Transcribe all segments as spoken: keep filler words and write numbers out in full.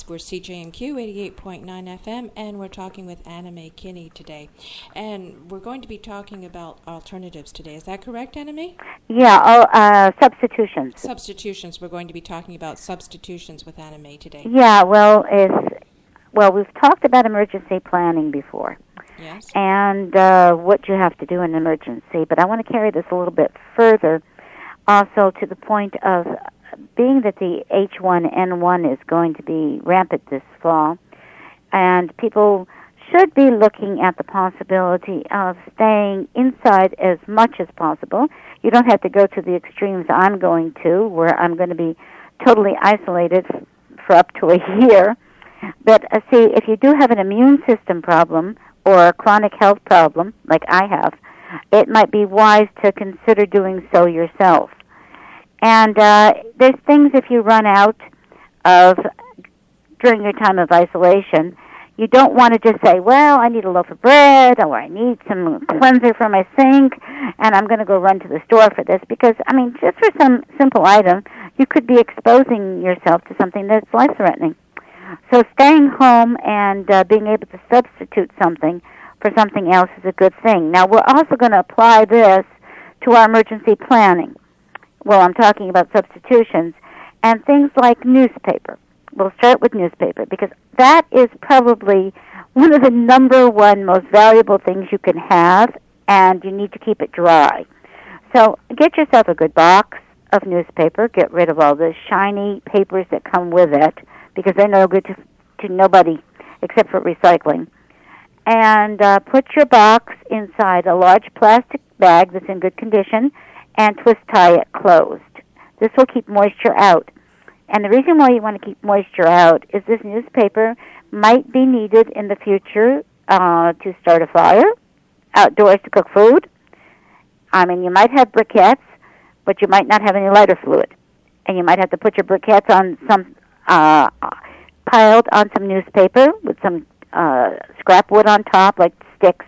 We're C J N Q eighty-eight point nine F M, and we're talking with Anna Mae Kinney today. And we're going to be talking about alternatives today. Is that correct, Anna Mae? Yeah, oh, uh, substitutions. Substitutions. We're going to be talking about substitutions with Anna Mae today. Yeah, well, it's, well, we've talked about emergency planning before. Yes. And uh, what you have to do in an emergency. But I want to carry this a little bit further, also to the point of being that the H one N one is going to be rampant this fall, and people should be looking at the possibility of staying inside as much as possible. You don't have to go to the extremes I'm going to, where I'm going to be totally isolated for up to a year. But uh, see, if you do have an immune system problem or a chronic health problem, like I have, it might be wise to consider doing so yourself. And uh, there's things if you run out of during your time of isolation, you don't want to just say, well, I need a loaf of bread or I need some cleanser for my sink and I'm going to go run to the store for this. Because, I mean, just for some simple item, you could be exposing yourself to something that's life-threatening. So staying home and uh, being able to substitute something for something else is a good thing. Now, we're also going to apply this to our emergency planning. Well, I'm talking about substitutions and things like newspaper. We'll start with newspaper because that is probably one of the number one most valuable things you can have, and you need to keep it dry. So get yourself a good box of newspaper. Get rid of all the shiny papers that come with it because they're no good to, to nobody except for recycling. And uh, put your box inside a large plastic bag that's in good condition and twist tie it closed. This will keep moisture out. And the reason why you want to keep moisture out is this newspaper might be needed in the future uh, to start a fire, outdoors to cook food. I mean, you might have briquettes, but you might not have any lighter fluid. And you might have to put your briquettes on some, uh, piled on some newspaper with some uh, scrap wood on top, like sticks.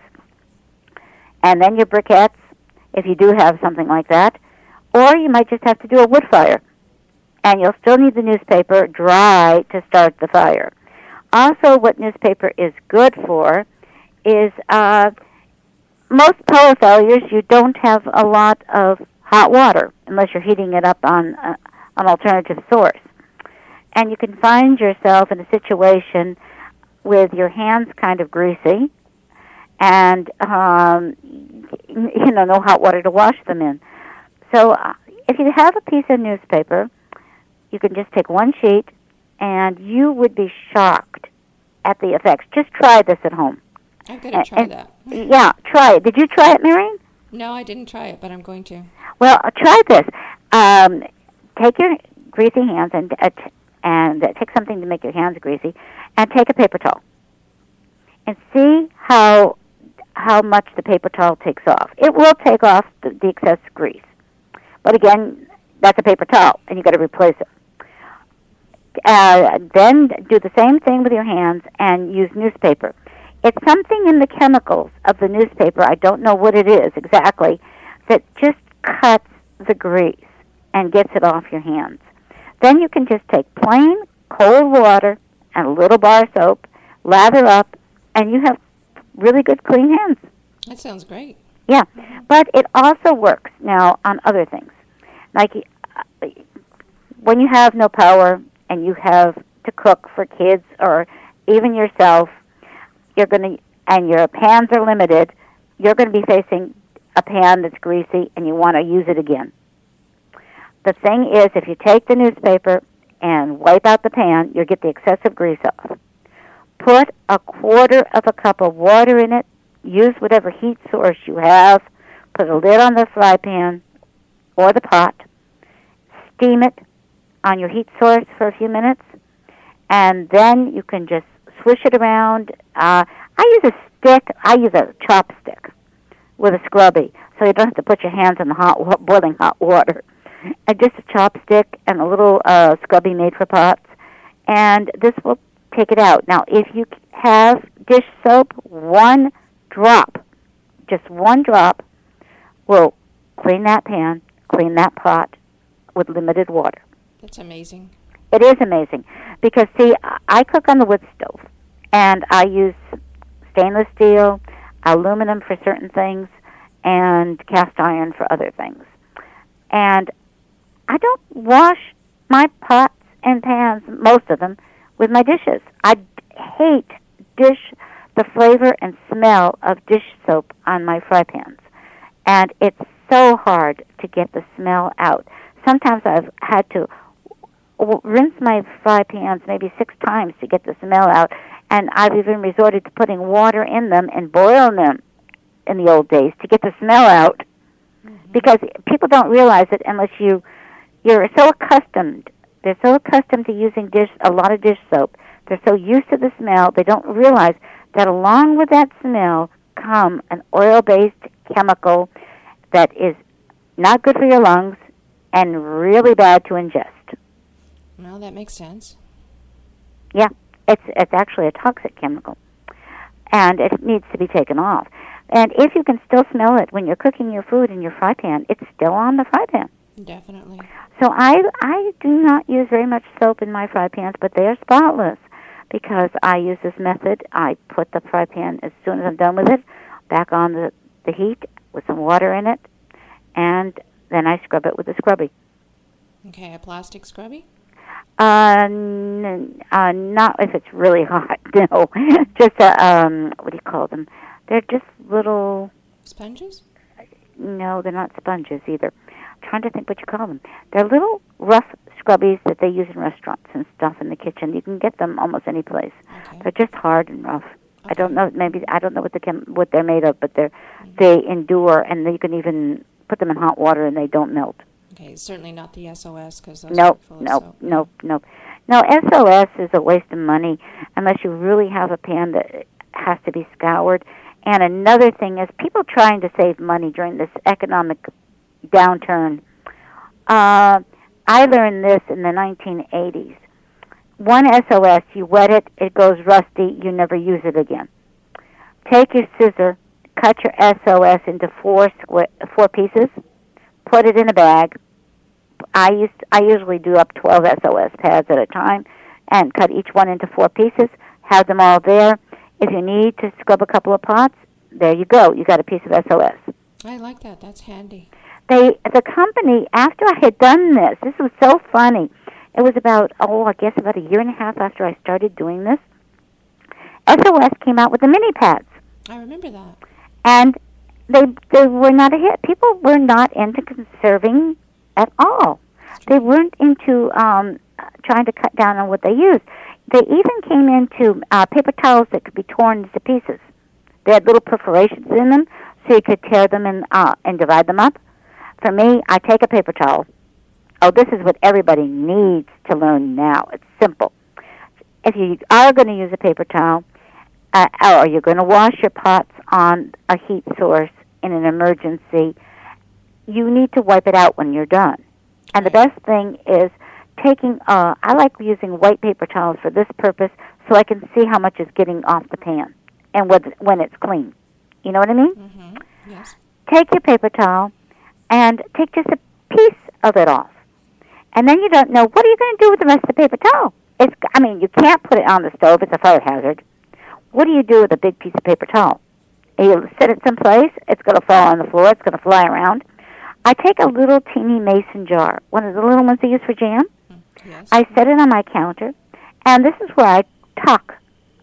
And then your briquettes, if you do have something like that. Or you might just have to do a wood fire. And you'll still need the newspaper dry to start the fire. Also, what newspaper is good for is uh, most power failures, you don't have a lot of hot water unless you're heating it up on uh, an alternative source. And you can find yourself in a situation with your hands kind of greasy and, um, you know, no hot water to wash them in. So uh, if you have a piece of newspaper, you can just take one sheet, and you would be shocked at the effects. Just try this at home. I'm going to try and, that. Yeah, try it. Did you try it, Marion? No, I didn't try it, but I'm going to. Well, uh, try this. Um, take your greasy hands and uh, t- and uh, take something to make your hands greasy, and take a paper towel, and see how how much the paper towel takes off. It will take off the, the excess grease, but again, that's a paper towel, and you got to replace it. Uh, then do the same thing with your hands and use newspaper. It's something in the chemicals of the newspaper, I don't know what it is exactly, that just cuts the grease and gets it off your hands. Then you can just take plain cold water and a little bar soap, lather up, and you have really good clean hands. That sounds great. Yeah, but it also works now on other things. Like uh, when you have no power and you have to cook for kids or even yourself, you're going to, and your pans are limited, you're going to be facing a pan that's greasy and you want to use it again. The thing is, if you take the newspaper and wipe out the pan, you'll get the excessive grease off. Put a quarter of a cup of water in it. Use whatever heat source you have. Put a lid on the fry pan or the pot. Steam it on your heat source for a few minutes, and then you can just swish it around. Uh, I use a stick. I use a chopstick with a scrubby, so you don't have to put your hands in the hot, boiling hot water. And just a chopstick and a little uh, scrubby made for pots, and this will take it out. Now, if you have dish soap, one drop, just one drop, will clean that pan, clean that pot with limited water. That's amazing. It is amazing. Because, see, I cook on the wood stove, and I use stainless steel, aluminum for certain things, and cast iron for other things. And I don't wash my pots and pans, most of them, with my dishes. I hate dish, the flavor and smell of dish soap on my fry pans. And it's so hard to get the smell out. Sometimes I've had to rinse my fry pans maybe six times to get the smell out, and I've even resorted to putting water in them and boiling them in the old days to get the smell out. Mm-hmm. Because people don't realize it unless you, you're so accustomed. They're so accustomed to using dish a lot of dish soap. They're so used to the smell, they don't realize that along with that smell come an oil-based chemical that is not good for your lungs and really bad to ingest. Well, that makes sense. Yeah, it's it's actually a toxic chemical, and it needs to be taken off. And if you can still smell it when you're cooking your food in your fry pan, it's still on the fry pan. Definitely. So I I do not use very much soap in my fry pans, but they're spotless because I use this method. I put the fry pan, as soon as I'm done with it, back on the, the heat with some water in it, and then I scrub it with a scrubby. Okay, a plastic scrubby? Uh, n- uh, not if it's really hot, no. Just, a, um, what do you call them? They're just little... Sponges? No, they're not sponges either. I'm trying to think what you call them. They're little rough scrubbies that they use in restaurants and stuff in the kitchen. You can get them almost any place. Okay. They're just hard and rough. Okay. I don't know, maybe, I don't know what the chem- what they're made of, but they're, mm-hmm. they endure, and you can even put them in hot water and they don't melt. Okay, certainly not the S O S, because those nope, are full of nope, soap. Nope, nope, No, S O S is a waste of money unless you really have a pan that has to be scoured. And another thing is people trying to save money during this economic downturn. Uh, I learned this in the nineteen eighties. One S O S, you wet it, it goes rusty, you never use it again. Take your scissor, cut your S O S into four squ- four pieces, put it in a bag. I used I usually do up twelve S O S pads at a time, and cut each one into four pieces. Have them all there. If you need to scrub a couple of pots, there you go. You got a piece of S O S. I like that. That's handy. They the company, after I had done this, this was so funny. It was about oh I guess about a year and a half after I started doing this. S O S came out with the mini pads. I remember that. And they they were not a hit. People were not into conserving at all. They weren't into um, trying to cut down on what they used. They even came into uh, paper towels that could be torn into pieces. They had little perforations in them, so you could tear them and uh, and divide them up. For me, I take a paper towel. Oh, this is what everybody needs to learn now. It's simple. If you are going to use a paper towel, uh, or you're going to wash your pots on a heat source in an emergency, you need to wipe it out when you're done. And the best thing is taking, uh, I like using white paper towels for this purpose so I can see how much is getting off the pan and when when it's clean. You know what I mean? Mm-hmm. Yes. Take your paper towel and take just a piece of it off. And then you don't know, what are you going to do with the rest of the paper towel? It's, I mean, you can't put it on the stove. It's a fire hazard. What do you do with a big piece of paper towel? You set it someplace, it's going to fall on the floor, it's going to fly around. I take a little teeny mason jar, one of the little ones they use for jam. Yes. I set it on my counter, and this is where I tuck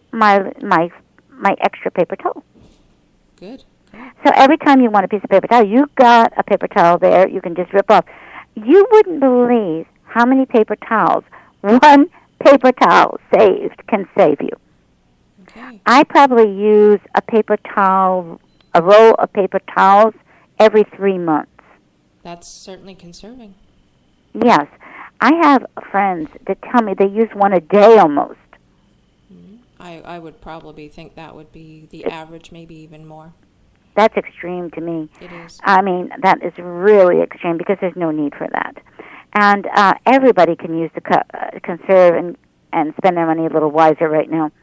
my my my extra paper towel. Good. Good. So every time you want a piece of paper towel, you've got a paper towel there you can just rip off. You wouldn't believe how many paper towels one paper towel saved can save you. Okay. I probably use a paper towel, a roll of paper towels every three months. That's certainly conserving. Yes. I have friends that tell me they use one a day almost. Mm-hmm. I, I would probably think that would be the average, maybe even more. That's extreme to me. It is. I mean, that is really extreme because there's no need for that. And uh, everybody can use the co- uh, conserve and, and spend their money a little wiser right now.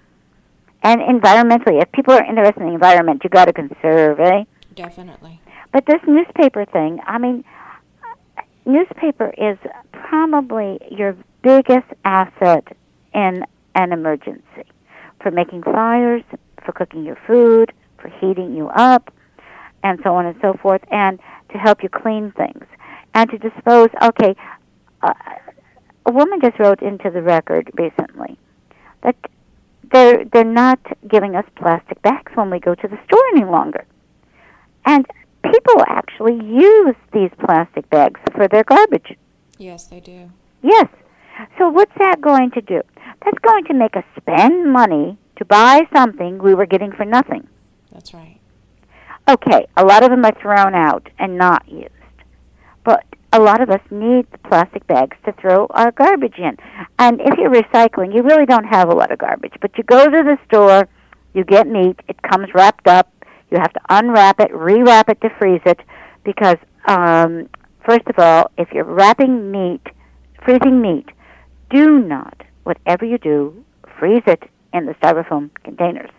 And environmentally, if people are interested in the environment, you got to conserve, eh? Definitely. But this newspaper thing, I mean, newspaper is probably your biggest asset in an emergency, for making fires, for cooking your food, for heating you up, and so on and so forth, and to help you clean things, and to dispose. Okay, uh, a woman just wrote into the record recently that they're they're not giving us plastic bags when we go to the store any longer, and people actually use these plastic bags for their garbage. Yes, they do. Yes. So what's that going to do? That's going to make us spend money to buy something we were getting for nothing. That's right. Okay, a lot of them are thrown out and not used. But a lot of us need the plastic bags to throw our garbage in. And if you're recycling, you really don't have a lot of garbage. But you go to the store, you get meat, it comes wrapped up. You have to unwrap it, rewrap it to freeze it, because, um, first of all, if you're wrapping meat, freezing meat, do not, whatever you do, freeze it in the styrofoam containers.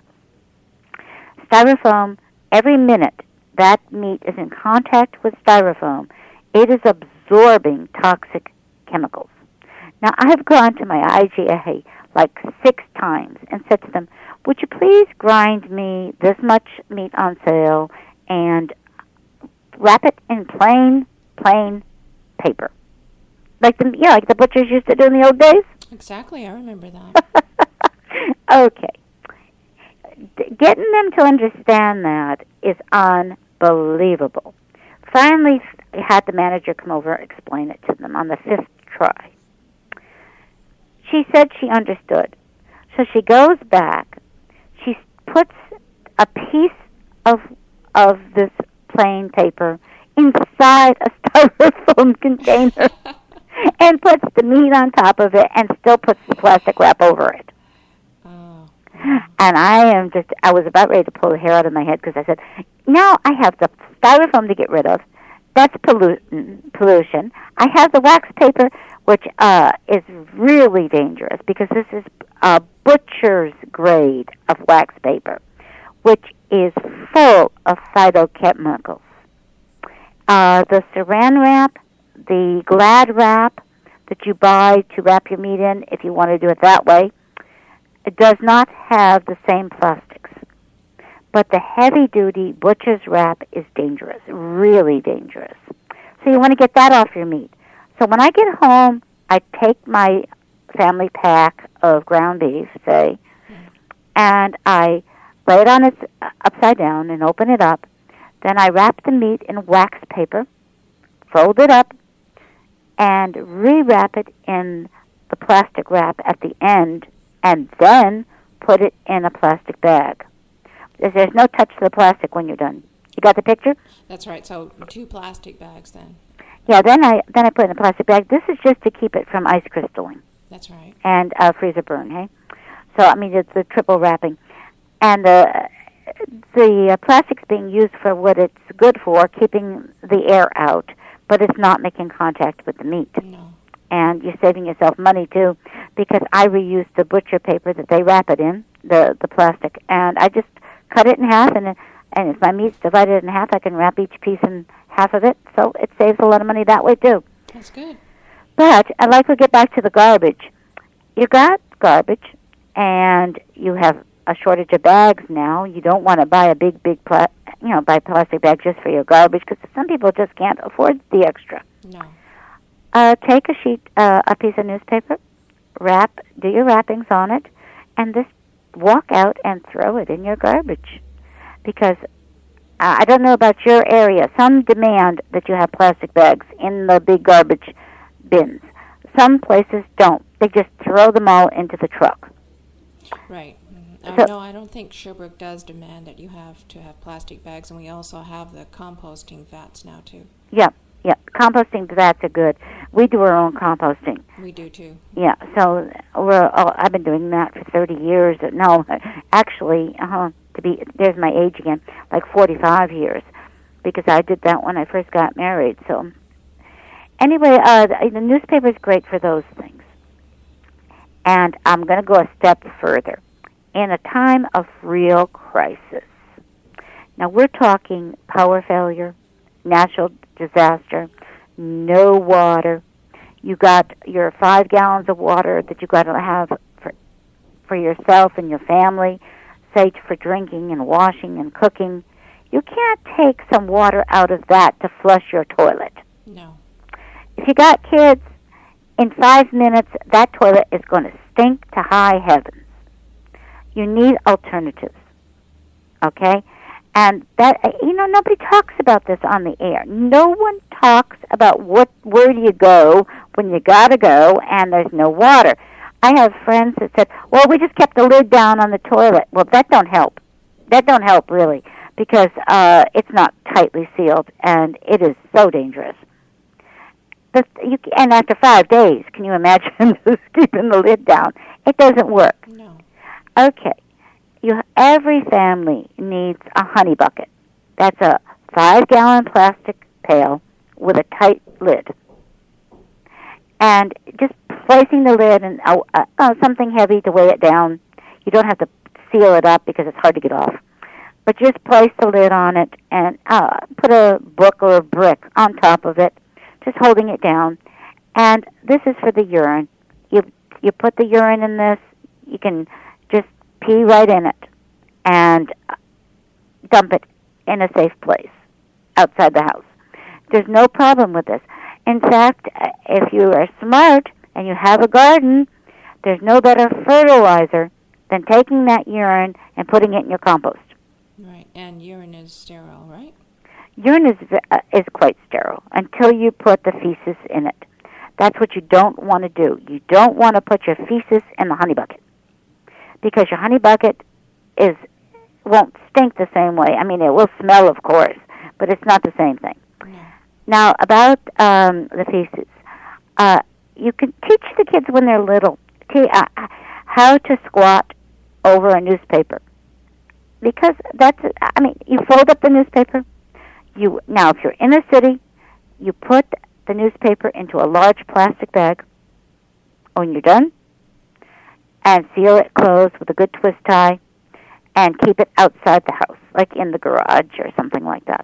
Styrofoam, every minute that meat is in contact with styrofoam, it is absorbing toxic chemicals. Now, I've gone to my I G A like six times and said to them, would you please grind me this much meat on sale and wrap it in plain, plain paper? Like the yeah, like the butchers used to do in the old days? Exactly, I remember that. Okay. D- getting them to understand that is unbelievable. Finally, I had the manager come over and explain it to them on the fifth try. She said she understood. So she goes back. She puts a piece of of this plain paper inside a styrofoam container and puts the meat on top of it and still puts the plastic wrap over it. Oh. And I am just, I was about ready to pull the hair out of my head because I said, now I have the styrofoam to get rid of. That's pollutant, pollution. I have the wax paper, which uh, is really dangerous because this is a butcher's grade of wax paper, which is full of phytochemicals. Uh, the saran wrap, the Glad wrap that you buy to wrap your meat in, if you want to do it that way, it does not have the same plastics. But the heavy-duty butcher's wrap is dangerous, really dangerous. So you want to get that off your meat. So when I get home, I take my family pack of ground beef, say, and I lay it on its upside down and open it up. Then I wrap the meat in wax paper, fold it up, and rewrap it in the plastic wrap at the end, and then put it in a plastic bag. There's no touch to the plastic when you're done. You got the picture? That's right. So two plastic bags then. Yeah, then I then I put it in a plastic bag. This is just to keep it from ice crystalling. That's right. And uh, freezer burn, hey? So, I mean, it's the triple wrapping. And the the uh, plastic's being used for what it's good for, keeping the air out, but it's not making contact with the meat. No. And you're saving yourself money, too, because I reuse the butcher paper that they wrap it in, the, the plastic, and I just cut it in half, and and if my meat's divided in half, I can wrap each piece in half of it, so it saves a lot of money that way, too. That's good. But I'd like to get back to the garbage. You got garbage, and you have a shortage of bags now. You don't want to buy a big, big, pla- you know, buy plastic bag just for your garbage, because some people just can't afford the extra. No. Uh, take a sheet, uh, a piece of newspaper, wrap, do your wrappings on it, and just walk out and throw it in your garbage. Because uh, I don't know about your area. Some demand that you have plastic bags in the big garbage bins. Some places don't. They just throw them all into the truck. Right. Mm-hmm. So, uh, no, I don't think Sherbrooke does demand that you have to have plastic bags, and we also have the composting vats now, too. Yeah, yeah. Composting vats are good. We do our own composting. We do, too. Yeah, so we're, oh, I've been doing that for thirty years. No, actually, uh-huh, to be, there's my age again, like forty-five years, because I did that when I first got married. So anyway, uh, the, the newspaper is great for those things. And I'm going to go a step further. In a time of real crisis, now we're talking power failure, natural disaster, no water. You got your five gallons of water that you got to have for for yourself and your family, say for drinking and washing and cooking, you can't take some water out of that to flush your toilet. No. If you got kids, in five minutes, that toilet is going to stink to high heavens. You need alternatives, okay? And that, you know, nobody talks about this on the air. No one talks about what, where do you go when you got to go and there's no water. I have friends that said, well, we just kept the lid down on the toilet. Well, that don't help. That don't help, really, because uh, it's not tightly sealed, and it is so dangerous. The, you, and after five days, can you imagine just keeping the lid down? It doesn't work. No. Okay. You, every family needs a honey bucket. That's a five-gallon plastic pail with a tight lid. And just placing the lid and uh, uh, something heavy to weigh it down. You don't have to seal it up because it's hard to get off. But just place the lid on it and uh, put a book or a brick on top of it, just holding it down. And this is for the urine. You you put the urine in this. You can just pee right in it and dump it in a safe place outside the house. There's no problem with this. In fact, if you are smart and you have a garden, there's no better fertilizer than taking that urine and putting it in your compost. Right, and urine is sterile, right? Urine is uh, is quite sterile until you put the feces in it. That's what you don't want to do. You don't want to put your feces in the honey bucket because your honey bucket is won't stink the same way. I mean, it will smell, of course, but it's not the same thing. No. Now, about um, the feces, uh, you can teach the kids when they're little t- uh, how to squat over a newspaper. Because that's, I mean, you fold up the newspaper. You Now, if you're in a city, you put the newspaper into a large plastic bag when you're done and seal it closed with a good twist tie and keep it outside the house, like in the garage or something like that.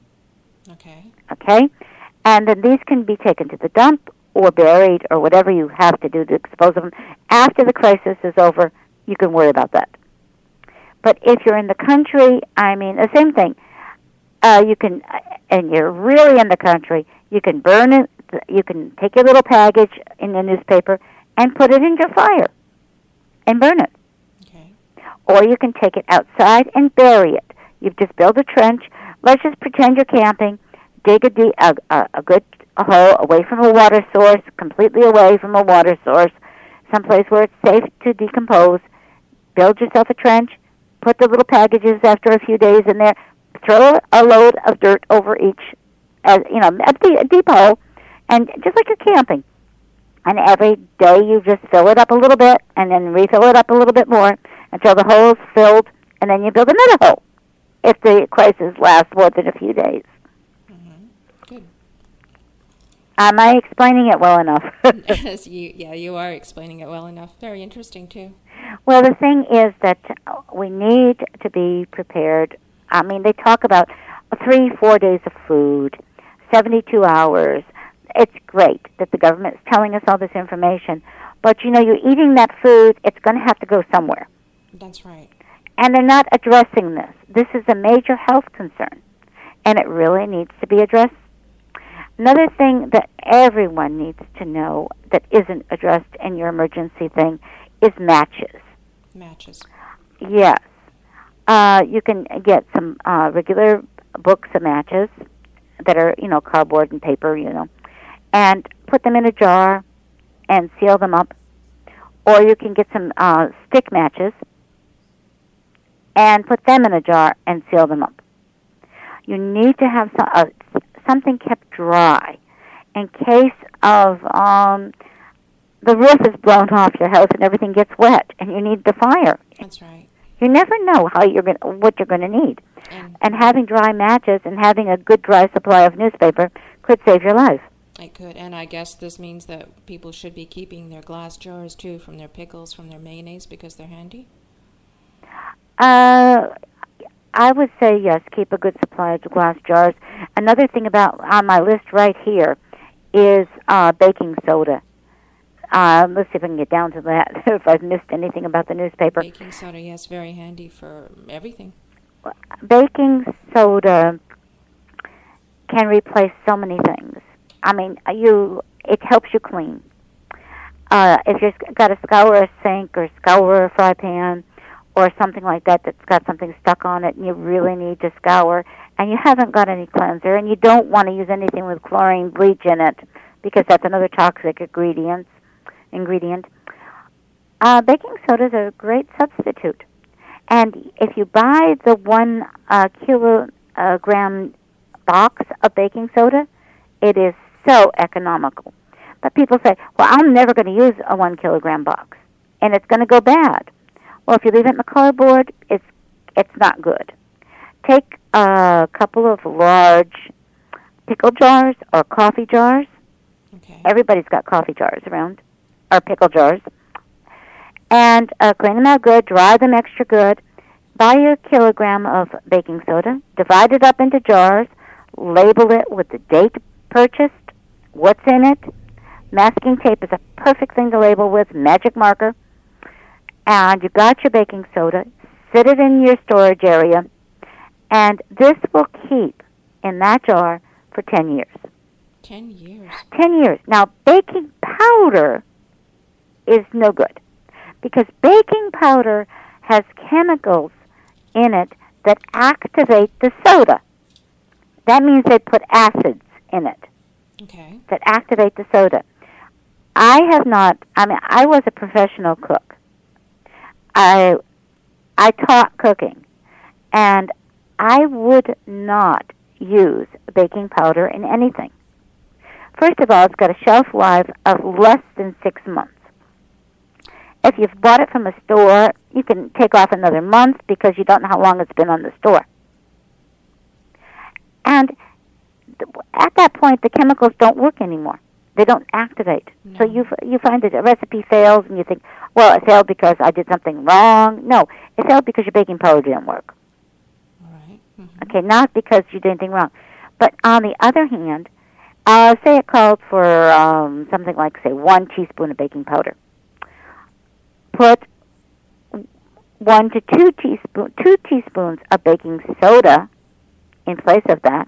Okay. Okay? And then these can be taken to the dump or buried or whatever you have to do to dispose of them. After the crisis is over, you can worry about that. But if you're in the country, I mean, the same thing. Uh, you can, and you're really in the country, you can burn it, you can take your little package in the newspaper and put it in your fire and burn it. Okay. Or you can take it outside and bury it. You've just built a trench. Let's just pretend you're camping. Dig a, de- a, a, a good a hole away from a water source, completely away from a water source, someplace where it's safe to decompose. Build yourself a trench. Put the little packages after a few days in there. Throw a load of dirt over each, as you know, a, de- a deep hole, and just like you're camping. And every day you just fill it up a little bit, and then refill it up a little bit more until the hole is filled, and then you build another hole. If the crisis lasts more than a few days. Mm-hmm. Good. Am I explaining it well enough? Yes, you, yeah, you are explaining it well enough. Very interesting, too. Well, the thing is that we need to be prepared. I mean, they talk about three, four days of food, seventy-two hours. It's great that the government is telling us all this information. But, you know, you're eating that food, it's going to have to go somewhere. That's right. And they're not addressing this. This is a major health concern, and it really needs to be addressed. Another thing that everyone needs to know that isn't addressed in your emergency thing is matches. Matches. Yes. Uh, you can get some uh, regular books of matches that are, you know, cardboard and paper, you know, and put them in a jar and seal them up. Or you can get some uh, stick matches and put them in a jar and seal them up. You need to have some, uh, something kept dry in case of um, the roof is blown off your house and everything gets wet and you need the fire. That's right. You never know how you're going what you're going to need. And, and having dry matches and having a good dry supply of newspaper could save your life. It could, and I guess this means that people should be keeping their glass jars, too, from their pickles, from their mayonnaise, because they're handy? Uh, I would say yes, keep a good supply of glass jars. Another thing about on my list right here is uh, baking soda. Uh, let's see if I can get down to that, if I've missed anything about the newspaper. Baking soda, yes, very handy for everything. Baking soda can replace so many things. I mean, you it helps you clean. Uh, if you've got to scour a sink or scour a fry pan or something like that that's got something stuck on it and you really need to scour and you haven't got any cleanser and you don't want to use anything with chlorine bleach in it because that's another toxic ingredient, ingredient. Uh, baking soda is a great substitute. And if you buy the one uh, kilogram box of baking soda, it is so economical. But people say, well, I'm never going to use a one kilogram box, and it's going to go bad. Well, if you leave it in the cardboard, it's it's not good. Take a couple of large pickle jars or coffee jars. Okay. Everybody's got coffee jars around, or pickle jars. And uh, clean them out good, dry them extra good. Buy your kilogram of baking soda, divide it up into jars, label it with the date purchased, what's in it. Masking tape is a perfect thing to label with, magic marker. And you got your baking soda, sit it in your storage area, and this will keep in that jar for ten years. Ten years? Ten years. Now, baking powder is no good because baking powder has chemicals in it that activate the soda. That means they put acids in it okay. that activate the soda. I have not, I mean, I was a professional cook. I I taught cooking, and I would not use baking powder in anything. First of all, it's got a shelf life of less than six months. If you've bought it from a store, you can take off another month because you don't know how long it's been on the store. And th- at that point, the chemicals don't work anymore. They don't activate. No. So you f- you find that a recipe fails, and you think, well, it failed because I did something wrong. No, it failed because your baking powder didn't work. All right. Mm-hmm. Okay, not because you did anything wrong. But on the other hand, uh, say it called for um, something like, say, one teaspoon of baking powder. Put one to two teaspoon, two teaspoons of baking soda in place of that.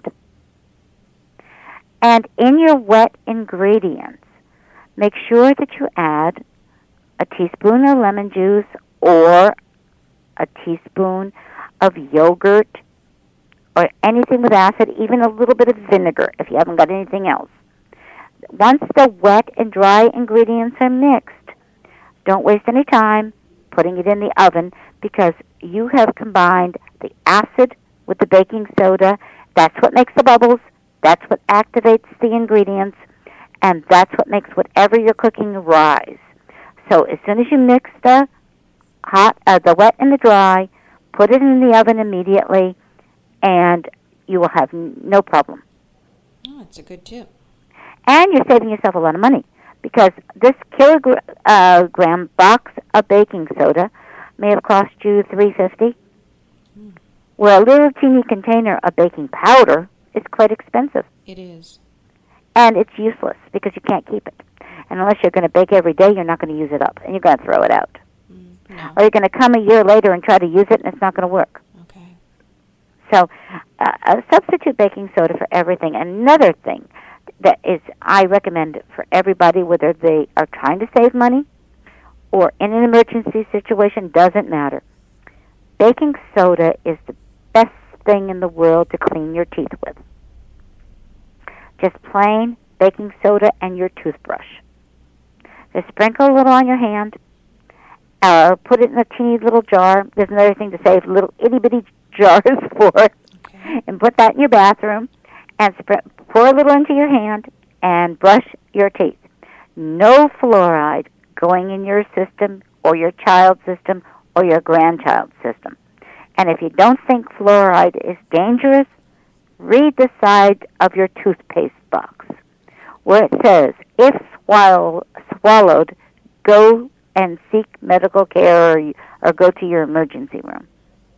And in your wet ingredients, make sure that you add a teaspoon of lemon juice or a teaspoon of yogurt or anything with acid, even a little bit of vinegar if you haven't got anything else. Once the wet and dry ingredients are mixed, don't waste any time putting it in the oven because you have combined the acid with the baking soda. That's what makes the bubbles. That's what activates the ingredients, and that's what makes whatever you're cooking rise. So as soon as you mix the hot, uh, the wet and the dry, put it in the oven immediately, and you will have n- no problem. Oh, that's a good tip. And you're saving yourself a lot of money because this kilogram uh, gram box of baking soda may have cost you three dollars and fifty cents, mm. where a little teeny container of baking powder is quite expensive. It is. And it's useless because you can't keep it. And unless you're going to bake every day, you're not going to use it up, and you're going to throw it out. Mm, no. Or you're going to come a year later and try to use it, and it's not going to work. Okay. So uh, uh, substitute baking soda for everything. Another thing that is I recommend for everybody, whether they are trying to save money or in an emergency situation, doesn't matter. Baking soda is the best thing in the world to clean your teeth with. Just plain baking soda and your toothbrush. Just sprinkle a little on your hand, or put it in a teeny little jar. There's another thing to save little itty-bitty jars for, okay. and put that in your bathroom, and sp- pour a little into your hand, and brush your teeth. No fluoride going in your system, or your child's system, or your grandchild's system. And if you don't think fluoride is dangerous, read the side of your toothpaste box where it says, if swallow, swallowed, go and seek medical care or, or go to your emergency room.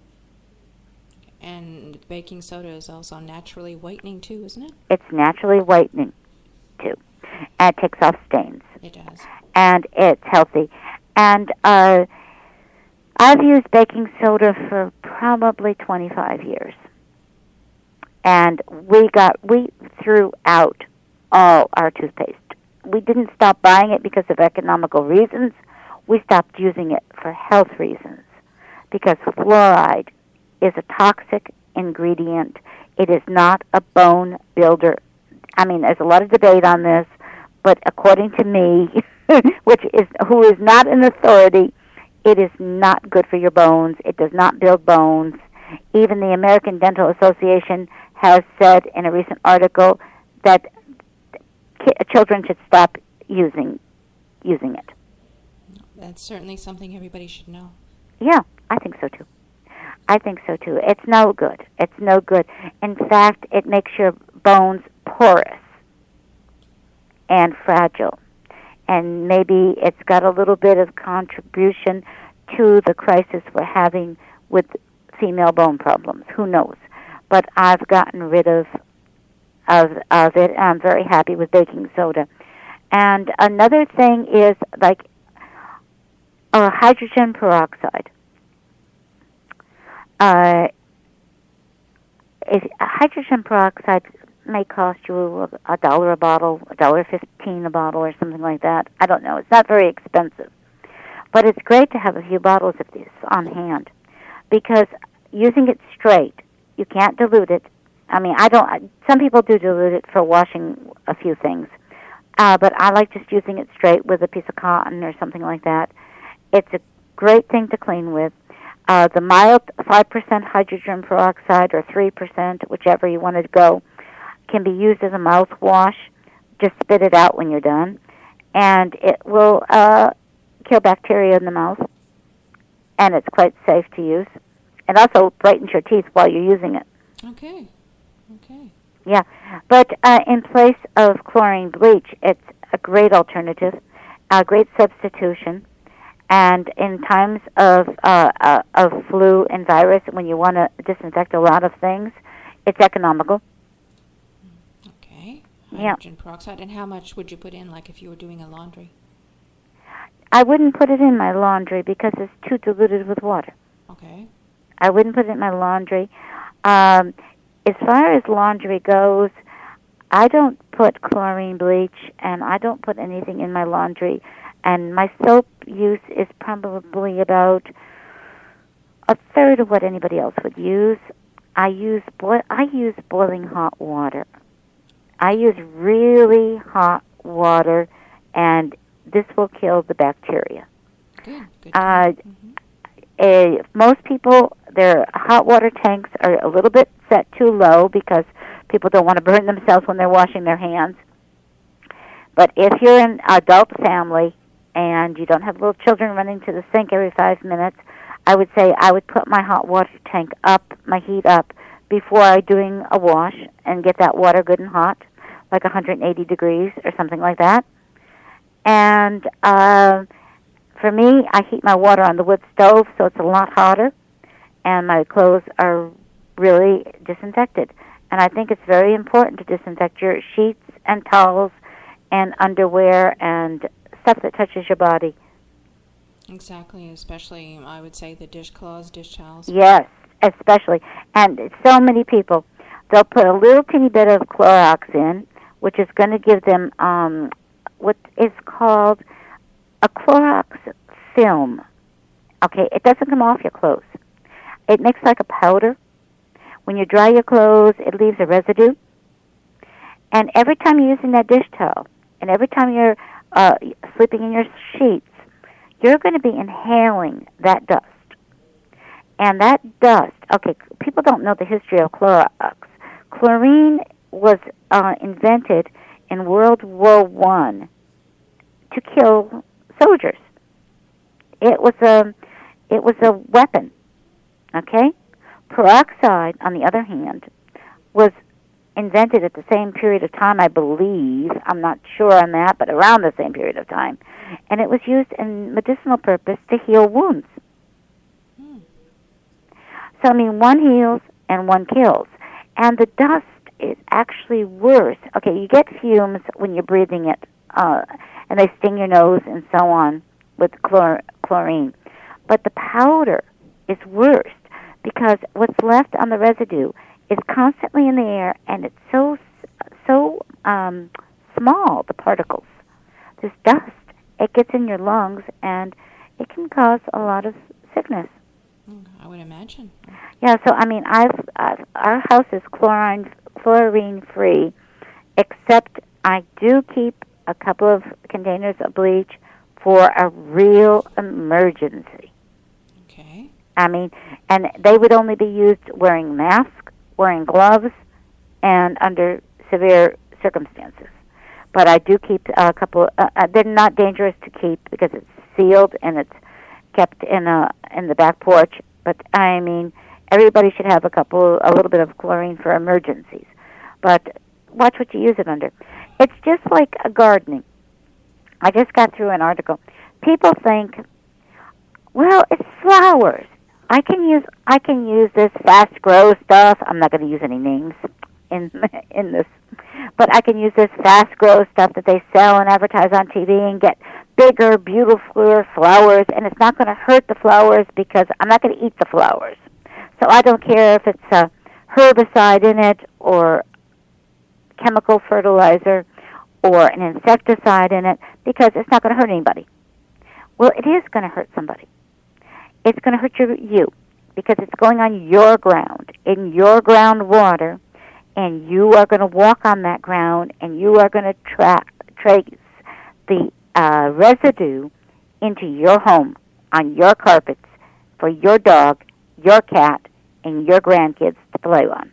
And baking soda is also naturally whitening too, isn't it? It's naturally whitening too. And it takes off stains. It does. And it's healthy. And uh, I've used baking soda for probably twenty-five years. And we got we threw out all our toothpaste. We didn't stop buying it because of economical reasons. We stopped using it for health reasons because fluoride is a toxic ingredient. It is not a bone builder. I mean, there's a lot of debate on this, but according to me, which is who is not an authority, it is not good for your bones. It does not build bones. Even the American Dental Association has said in a recent article that ki- children should stop using using it. That's certainly something everybody should know. Yeah, I think so too. I think so too. It's no good. It's no good. In fact, it makes your bones porous and fragile. And maybe it's got a little bit of contribution to the crisis we're having with female bone problems. Who knows? But I've gotten rid of of of it. I'm very happy with baking soda. And another thing is like uh, hydrogen peroxide. Uh, if, hydrogen peroxide may cost you a dollar a bottle, a dollar fifteen a bottle, or something like that. I don't know. It's not very expensive, but it's great to have a few bottles of this on hand because using it straight, you can't dilute it. I mean, I don't. Some people do dilute it for washing a few things, uh, but I like just using it straight with a piece of cotton or something like that. It's a great thing to clean with. Uh, the mild five percent hydrogen peroxide or three percent, whichever you want to go, can be used as a mouthwash. Just spit it out when you're done, and it will uh, kill bacteria in the mouth, and it's quite safe to use. It also brightens your teeth while you're using it. Okay. Okay. Yeah, but uh, in place of chlorine bleach, it's a great alternative, a great substitution. And in times of uh, uh, of flu and virus, when you want to disinfect a lot of things, it's economical. Okay. Yeah. Hydrogen peroxide. And how much would you put in, like if you were doing a laundry? I wouldn't put it in my laundry because it's too diluted with water. Okay. I wouldn't put it in my laundry. Um, as far as laundry goes, I don't put chlorine bleach, and I don't put anything in my laundry. And my soap use is probably about a third of what anybody else would use. I use boi- I use boiling hot water. I use really hot water, and this will kill the bacteria. Good. Good. Uh, mm-hmm. uh, most people, their hot water tanks are a little bit set too low because people don't want to burn themselves when they're washing their hands. But if you're an adult family and you don't have little children running to the sink every five minutes, I would say I would put my hot water tank up, my heat up, before I doing a wash and get that water good and hot, like one hundred eighty degrees or something like that. And uh, for me, I heat my water on the wood stove, so it's a lot hotter, and my clothes are really disinfected. And I think it's very important to disinfect your sheets and towels and underwear and stuff that touches your body. Exactly, especially, I would say, the dishcloths, dish towels. Yes, especially. And so many people, they'll put a little teeny bit of Clorox in, which is going to give them um, what is called a Clorox film. Okay, it doesn't come off your clothes. It makes like a powder. When you dry your clothes, it leaves a residue. And every time you're using that dish towel, and every time you're uh, sleeping in your sheets, you're going to be inhaling that dust. And that dust, okay, people don't know the history of Clorox. Chlorine was uh, invented in World War One to kill soldiers. It was a, it was a weapon, okay? Peroxide, on the other hand, was invented at the same period of time, I believe. I'm not sure on that, but around the same period of time. And it was used in medicinal purpose to heal wounds. Hmm. So, I mean, one heals and one kills. And the dust is actually worse. Okay, you get fumes when you're breathing it, uh, and they sting your nose and so on with chlor- chlorine. But the powder is worst because what's left on the residue is constantly in the air, and it's so so um, small, the particles. This dust, it gets in your lungs, and it can cause a lot of sickness. I would imagine. Yeah, so I mean, I've, I've our house is chlorine chlorine free, except I do keep a couple of containers of bleach for a real emergency. Okay. I mean, and they would only be used wearing masks, wearing gloves, and under severe circumstances. But I do keep a couple. Uh, uh, they're not dangerous to keep because it's sealed and it's kept in a in the back porch. But I mean, everybody should have a couple, a little bit of chlorine for emergencies. But watch what you use it under. It's just like a gardening. I just got through an article. People think, well, it's flowers. I can use I can use this fast grow stuff. I'm not going to use any names in in this, but I can use this fast grow stuff that they sell and advertise on T V and get bigger, beautiful flowers, and it's not going to hurt the flowers because I'm not going to eat the flowers. So I don't care if it's a herbicide in it or chemical fertilizer or an insecticide in it because it's not going to hurt anybody. Well, it is going to hurt somebody. It's going to hurt you, you because it's going on your ground, in your groundwater, and you are going to walk on that ground, and you are going to tra- trace the uh, residue into your home, on your carpets, for your dog, your cat, and your grandkids to play on.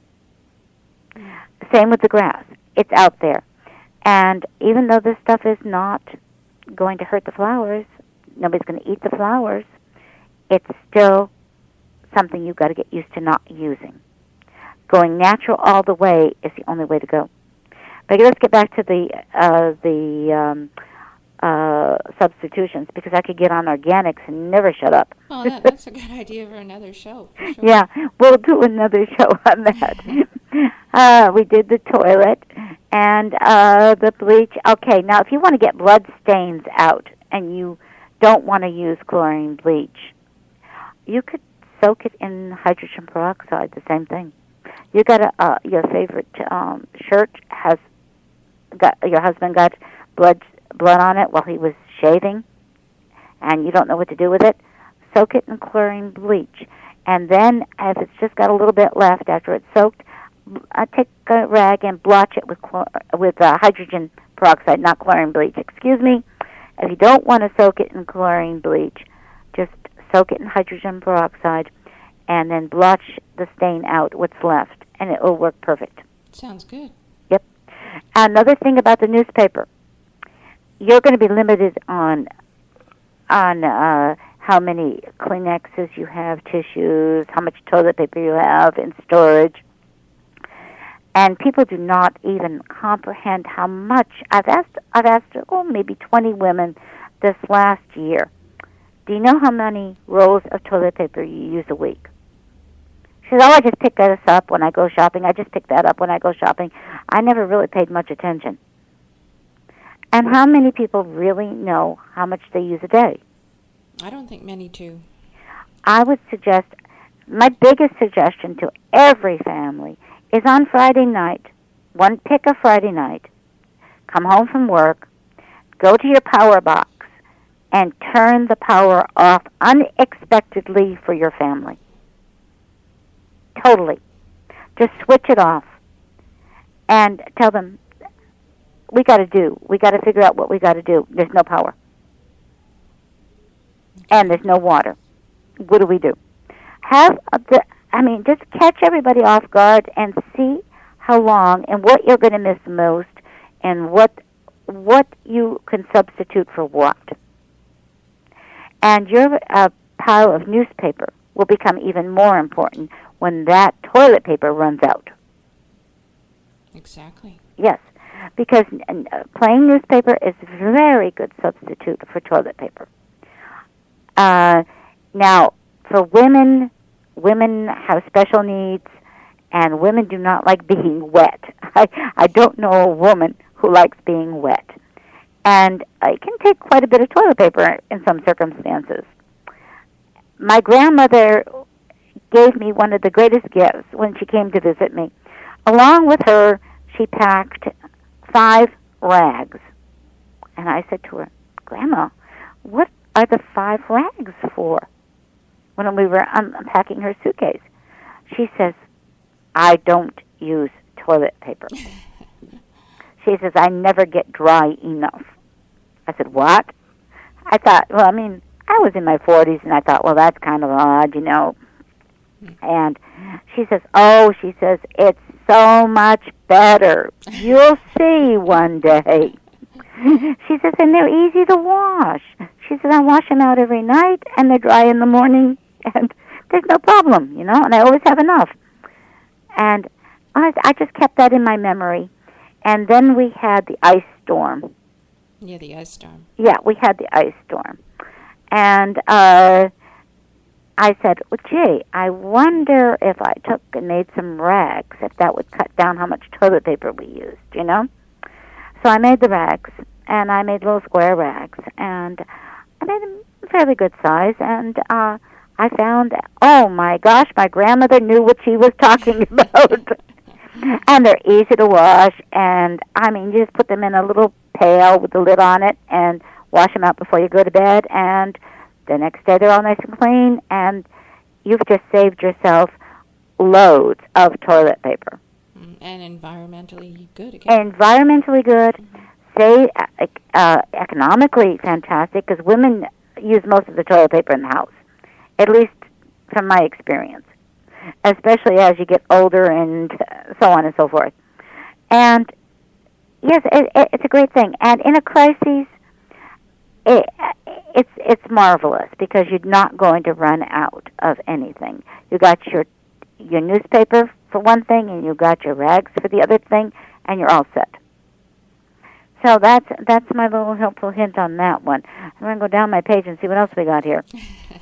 Same with the grass. It's out there. And even though this stuff is not going to hurt the flowers, nobody's going to eat the flowers, it's still something you've got to get used to not using. Going natural all the way is the only way to go. But let's get back to the uh, the um, uh, substitutions, because I could get on organics and never shut up. Well, that, that's a good idea for another show. For sure. Yeah, we'll do another show on that. uh, we did the toilet and uh, the bleach. Okay, now if you want to get blood stains out and you don't want to use chlorine bleach, you could soak it in hydrogen peroxide, the same thing. You got a, uh, your favorite um, shirt has got, your husband got blood blood on it while he was shaving, and you don't know what to do with it. Soak it in chlorine bleach, and then if it's just got a little bit left after it's soaked, uh, take a rag and blotch it with chlor- with uh, hydrogen peroxide, not chlorine bleach. Excuse me. If you don't want to soak it in chlorine bleach, just soak it in hydrogen peroxide, and then blotch the stain out, what's left, and it will work perfect. Sounds good. Yep. Another thing about the newspaper, you're going to be limited on on uh, how many Kleenexes you have, tissues, how much toilet paper you have in storage. And people do not even comprehend how much. I've asked, I've asked, oh, maybe twenty women this last year. Do you know how many rolls of toilet paper you use a week? She says, oh, I just pick this up when I go shopping. I just pick that up when I go shopping. I never really paid much attention. And how many people really know how much they use a day? I don't think many do. I would suggest, my biggest suggestion to every family is on Friday night, one pick a Friday night, come home from work, go to your power box, and turn the power off unexpectedly for your family. Totally. Just switch it off and tell them, we got to do, we got to figure out what we got to do. There's no power. And there's no water. What do we do? Have, a, I mean, just catch everybody off guard and see how long and what you're going to miss most and what what you can substitute for what. And your uh, pile of newspaper will become even more important when that toilet paper runs out. Exactly. Yes, because uh, plain newspaper is a very good substitute for toilet paper. Uh, now, for women, women have special needs, and women do not like being wet. I, I don't know a woman who likes being wet. And it can take quite a bit of toilet paper in some circumstances. My grandmother gave me one of the greatest gifts when she came to visit me. Along with her, she packed five rags. And I said to her, Grandma, what are the five rags for? When we were unpacking her suitcase. She says, I don't use toilet paper. She says, I never get dry enough. I said, what? I thought, well, I mean, I was in my forties, and I thought, well, that's kind of odd, you know. And she says, oh, she says, it's so much better. You'll see one day. She says, and they're easy to wash. She says, I wash them out every night, and they're dry in the morning, and there's no problem, you know, and I always have enough. And I, I just kept that in my memory. And then we had the ice storm. Yeah, the ice storm. Yeah, we had the ice storm. And uh, I said, well, gee, I wonder if I took and made some rags, if that would cut down how much toilet paper we used, you know? So I made the rags, and I made little square rags, and I made them fairly good size, and uh, I found, oh, my gosh, my grandmother knew what she was talking about. And they're easy to wash, and, I mean, you just put them in a little pail with the lid on it and wash them out before you go to bed, and the next day they're all nice and clean, and you've just saved yourself loads of toilet paper. And environmentally good again. Environmentally good, say uh, uh, economically fantastic, because women use most of the toilet paper in the house, at least from my experience, especially as you get older and so on and so forth. And yes, it, it, it's a great thing. And in a crisis, it, it's it's marvelous because you're not going to run out of anything. You got your your newspaper for one thing, and you got your rags for the other thing, and you're all set. So that's that's my little helpful hint on that one. I'm going to go down my page and see what else we got here.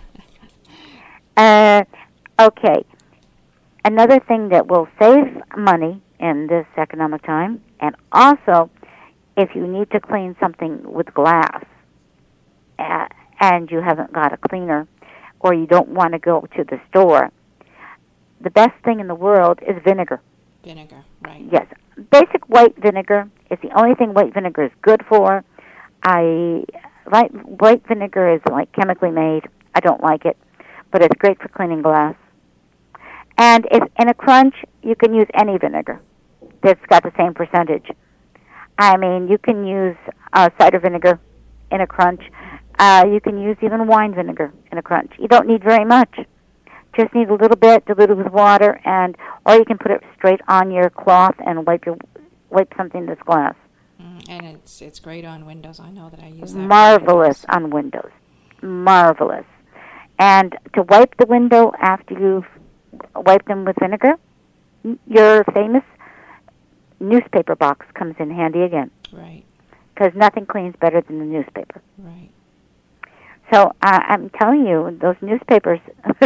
uh, okay. Another thing that will save money in this economic time, and also if you need to clean something with glass uh, and you haven't got a cleaner, or you don't want to go to the store, the best thing in the world is vinegar. Vinegar, right. Yes. Basic white vinegar is the only thing white vinegar is good for. I like white vinegar is like chemically made. I don't like it, but it's great for cleaning glass. And if in a crunch, you can use any vinegar that's got the same percentage. I mean, you can use uh, cider vinegar in a crunch. Uh, you can use even wine vinegar in a crunch. You don't need very much. Just need a little bit diluted with water, and or you can put it straight on your cloth and wipe your wipe something that's glass. Mm, and it's it's great on windows. I know that I use that. Marvelous on windows. Marvelous. And to wipe the window after you've wiped them with vinegar, your famous newspaper box comes in handy again. Right. Because nothing cleans better than the newspaper. Right. So uh, I'm telling you, those newspapers.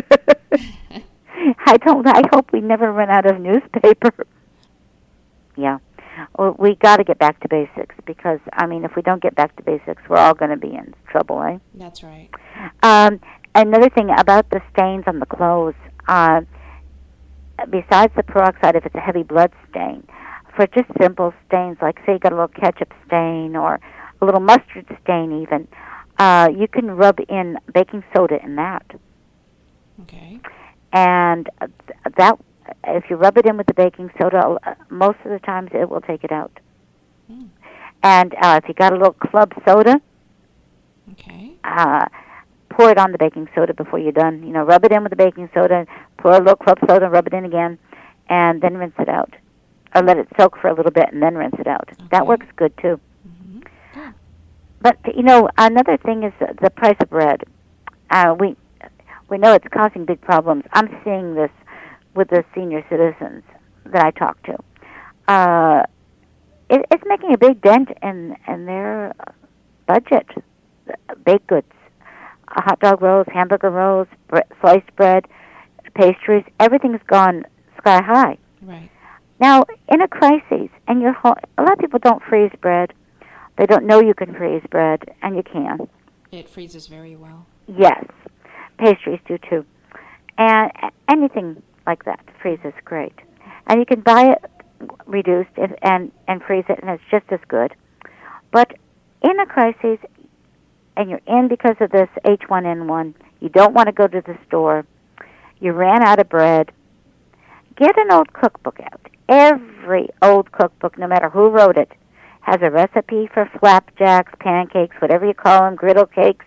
I don't. I hope we never run out of newspaper. Yeah, well, we got to get back to basics because I mean, if we don't get back to basics, we're all going to be in trouble, eh? That's right. Um, another thing about the stains on the clothes, uh, besides the peroxide, if it's a heavy blood stain, for just simple stains like say you got a little ketchup stain or a little mustard stain, even. Uh, you can rub in baking soda in that. Okay. And that, if you rub it in with the baking soda, most of the times it will take it out. Mm. And uh, if you got a little club soda, okay, uh, pour it on the baking soda before you're done. You know, rub it in with the baking soda, pour a little club soda, rub it in again, and then rinse it out. Or let it soak for a little bit and then rinse it out. Okay. That works good, too. But, you know, another thing is the price of bread. Uh, we we know it's causing big problems. I'm seeing this with the senior citizens that I talk to. Uh, it, it's making a big dent in, in their budget. Baked goods, uh, hot dog rolls, hamburger rolls, bre- sliced bread, pastries, everything's gone sky high. Right. Now, in a crisis, and you're ho- a lot of people don't freeze bread, They don't know you can freeze bread, and you can. It freezes very well. Yes. Pastries do too. And anything like that freezes great. And you can buy it reduced and, and, and freeze it, and it's just as good. But in a crisis, and you're in because of this H one N one, you don't want to go to the store, you ran out of bread, get an old cookbook out. Every old cookbook, no matter who wrote it, has a recipe for flapjacks, pancakes, whatever you call them, griddle cakes.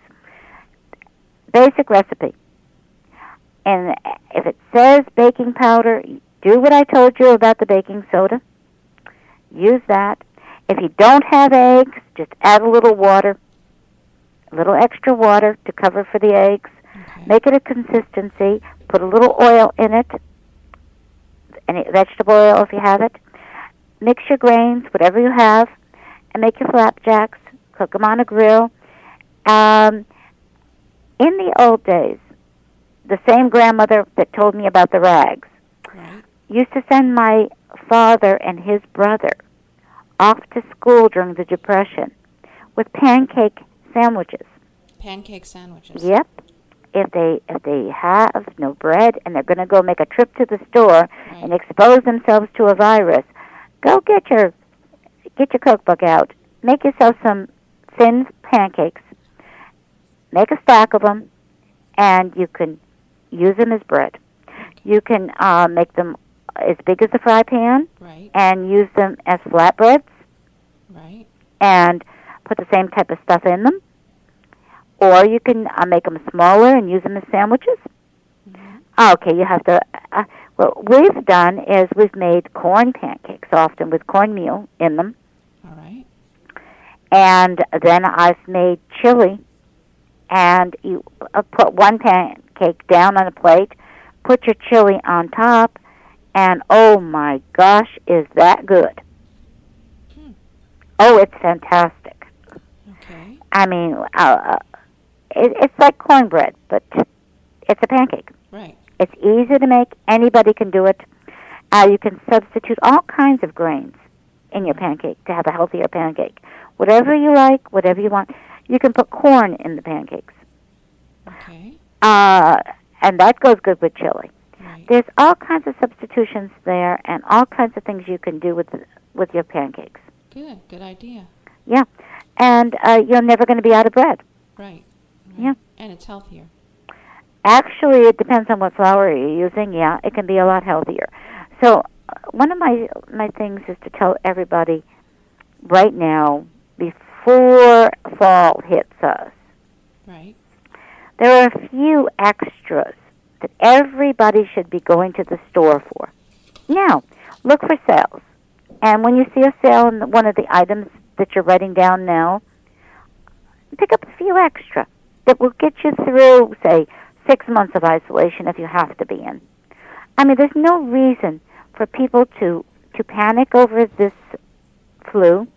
Basic recipe. And if it says baking powder, do what I told you about the baking soda. Use that. If you don't have eggs, just add a little water, a little extra water to cover for the eggs. Okay. Make it a consistency. Put a little oil in it, any vegetable oil if you have it. Mix your grains, whatever you have, and make your flapjacks. Cook them on a grill. Um, in the old days, the same grandmother that told me about the rags Right. used to send my father and his brother off to school during the Depression with pancake sandwiches. Pancake sandwiches. Yep. If they if they have no bread and they're going to go make a trip to the store Right. and expose themselves to a virus, go get your get your cookbook out. Make yourself some thin pancakes. Make a stack of them, and you can use them as bread. You can uh, make them as big as a fry pan Right. and use them as flatbreads Right. and put the same type of stuff in them. Or you can uh, make them smaller and use them as sandwiches. Mm-hmm. Okay, you have to... Uh, what we've done is we've made corn pancakes, often with cornmeal in them. All right. And then I've made chili. And you uh, put one pancake down on a plate, put your chili on top, and oh my gosh, is that good. Hmm. Oh, it's fantastic. Okay. I mean, uh, uh, it, it's like cornbread, but it's a pancake. Right. It's easy to make. Anybody can do it. Uh, you can substitute all kinds of grains in your pancake to have a healthier pancake. Whatever you like, whatever you want. You can put corn in the pancakes. Okay. Uh, and that goes good with chili. Right. There's all kinds of substitutions there and all kinds of things you can do with with your pancakes. Good. Good idea. Yeah. And uh, you're never going to be out of bread. Right. Right. Yeah. And it's healthier. Actually, it depends on what flour you're using. Yeah, it can be a lot healthier. So uh, one of my my things is to tell everybody right now, before fall hits us, Right. there are a few extras that everybody should be going to the store for. Now, look for sales. And when you see a sale in one of the items that you're writing down now, pick up a few extra that will get you through, say, six months of isolation if you have to be in. I mean, there's no reason for people to, to panic over this flu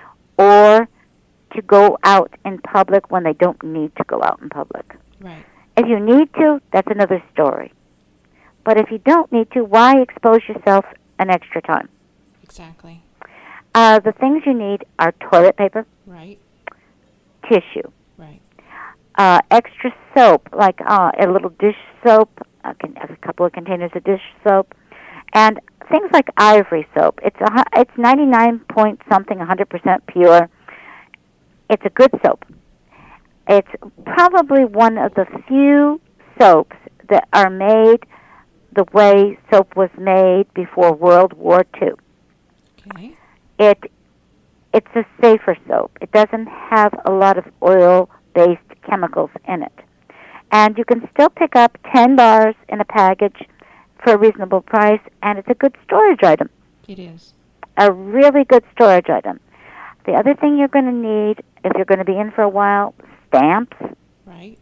or to go out in public when they don't need to go out in public. Right. If you need to, that's another story. But if you don't need to, why expose yourself an extra time? Exactly. Uh, the things you need are toilet paper, Right. tissue, Right. uh, extra soap, like uh, a little dish soap, a, con- a couple of containers of dish soap, and things like ivory soap. It's a, hu- it's ninety-nine point something, one hundred percent pure. It's a good soap. It's probably one of the few soaps that are made the way soap was made before World War Two. Okay. It it's a safer soap. It doesn't have a lot of oil-based chemicals in it. And you can still pick up ten bars in a package for a reasonable price, and it's a good storage item. It is. A really good storage item. The other thing you're going to need, if you're going to be in for a while, stamps, Right.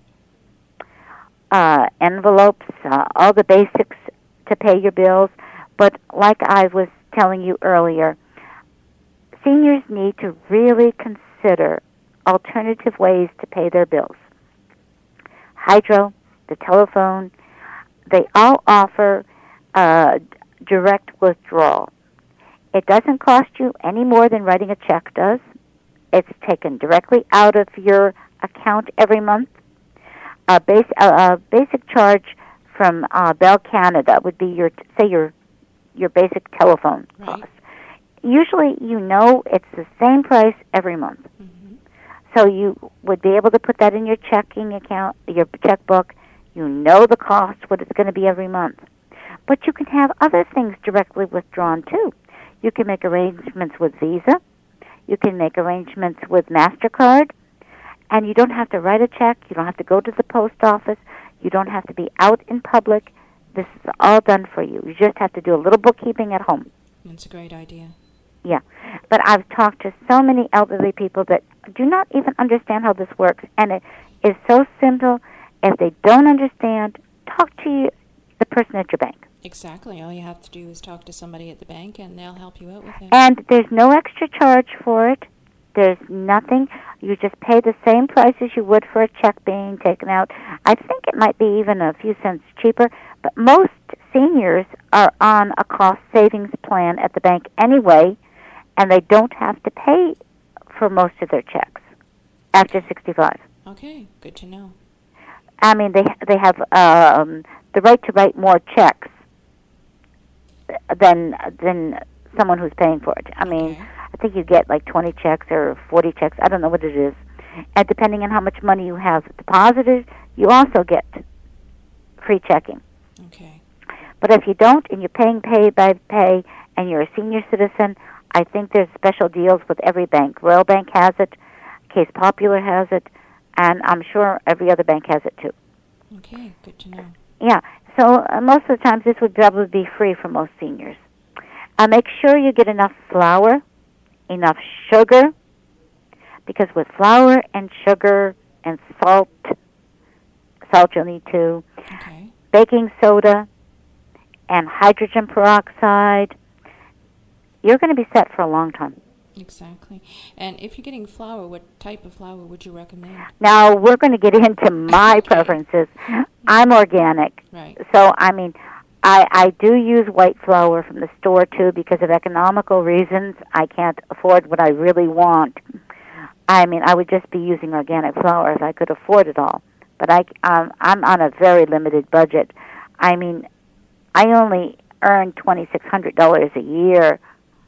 uh, envelopes, uh, all the basics to pay your bills. But like I was telling you earlier, seniors need to really consider alternative ways to pay their bills. Hydro, the telephone, they all offer uh, direct withdrawal. It doesn't cost you any more than writing a check does. It's taken directly out of your account every month. A base, uh, a basic charge from uh, Bell Canada would be your, say, your your basic telephone right. cost. Usually, you know it's the same price every month. Mm-hmm. So you would be able to put that in your checking account, your checkbook. You know the cost, what it's going to be every month. But you can have other things directly withdrawn, too. You can make arrangements with Visa. You can make arrangements with MasterCard. And you don't have to write a check. You don't have to go to the post office. You don't have to be out in public. This is all done for you. You just have to do a little bookkeeping at home. That's a great idea. Yeah. But I've talked to so many elderly people that do not even understand how this works. And it is so simple. If they don't understand, talk to you, the person at your bank. Exactly. All you have to do is talk to somebody at the bank, and they'll help you out with it. And there's no extra charge for it. There's nothing. You just pay the same price as you would for a check being taken out. I think it might be even a few cents cheaper, but most seniors are on a cost savings plan at the bank anyway, and they don't have to pay for most of their checks after sixty-five. Okay, good to know. I mean, they they have um, the right to write more checks than than someone who's paying for it. I mean, Okay. I think you get like twenty checks or forty checks. I don't know what it is. And depending on how much money you have deposited, you also get free checking. Okay. But if you don't and you're paying pay by pay and you're a senior citizen, I think there's special deals with every bank. Royal Bank has it, Case Popular has it, and I'm sure every other bank has it too. Okay, good to know. Yeah, so uh, most of the times this would probably be free for most seniors. Uh, make sure you get enough flour, enough sugar, because with flour and sugar and salt, salt you'll need too, Okay. baking soda, and hydrogen peroxide, you're going to be set for a long time. Exactly. And if you're getting flour, what type of flour would you recommend? Now, we're going to get into my Okay. preferences. I'm organic. Right. So, I mean, I, I do use white flour from the store, too, because of economical reasons. I can't afford what I really want. I mean, I would just be using organic flour if I could afford it all. But I, um, I'm on a very limited budget. I mean, I only earn twenty-six hundred dollars a year.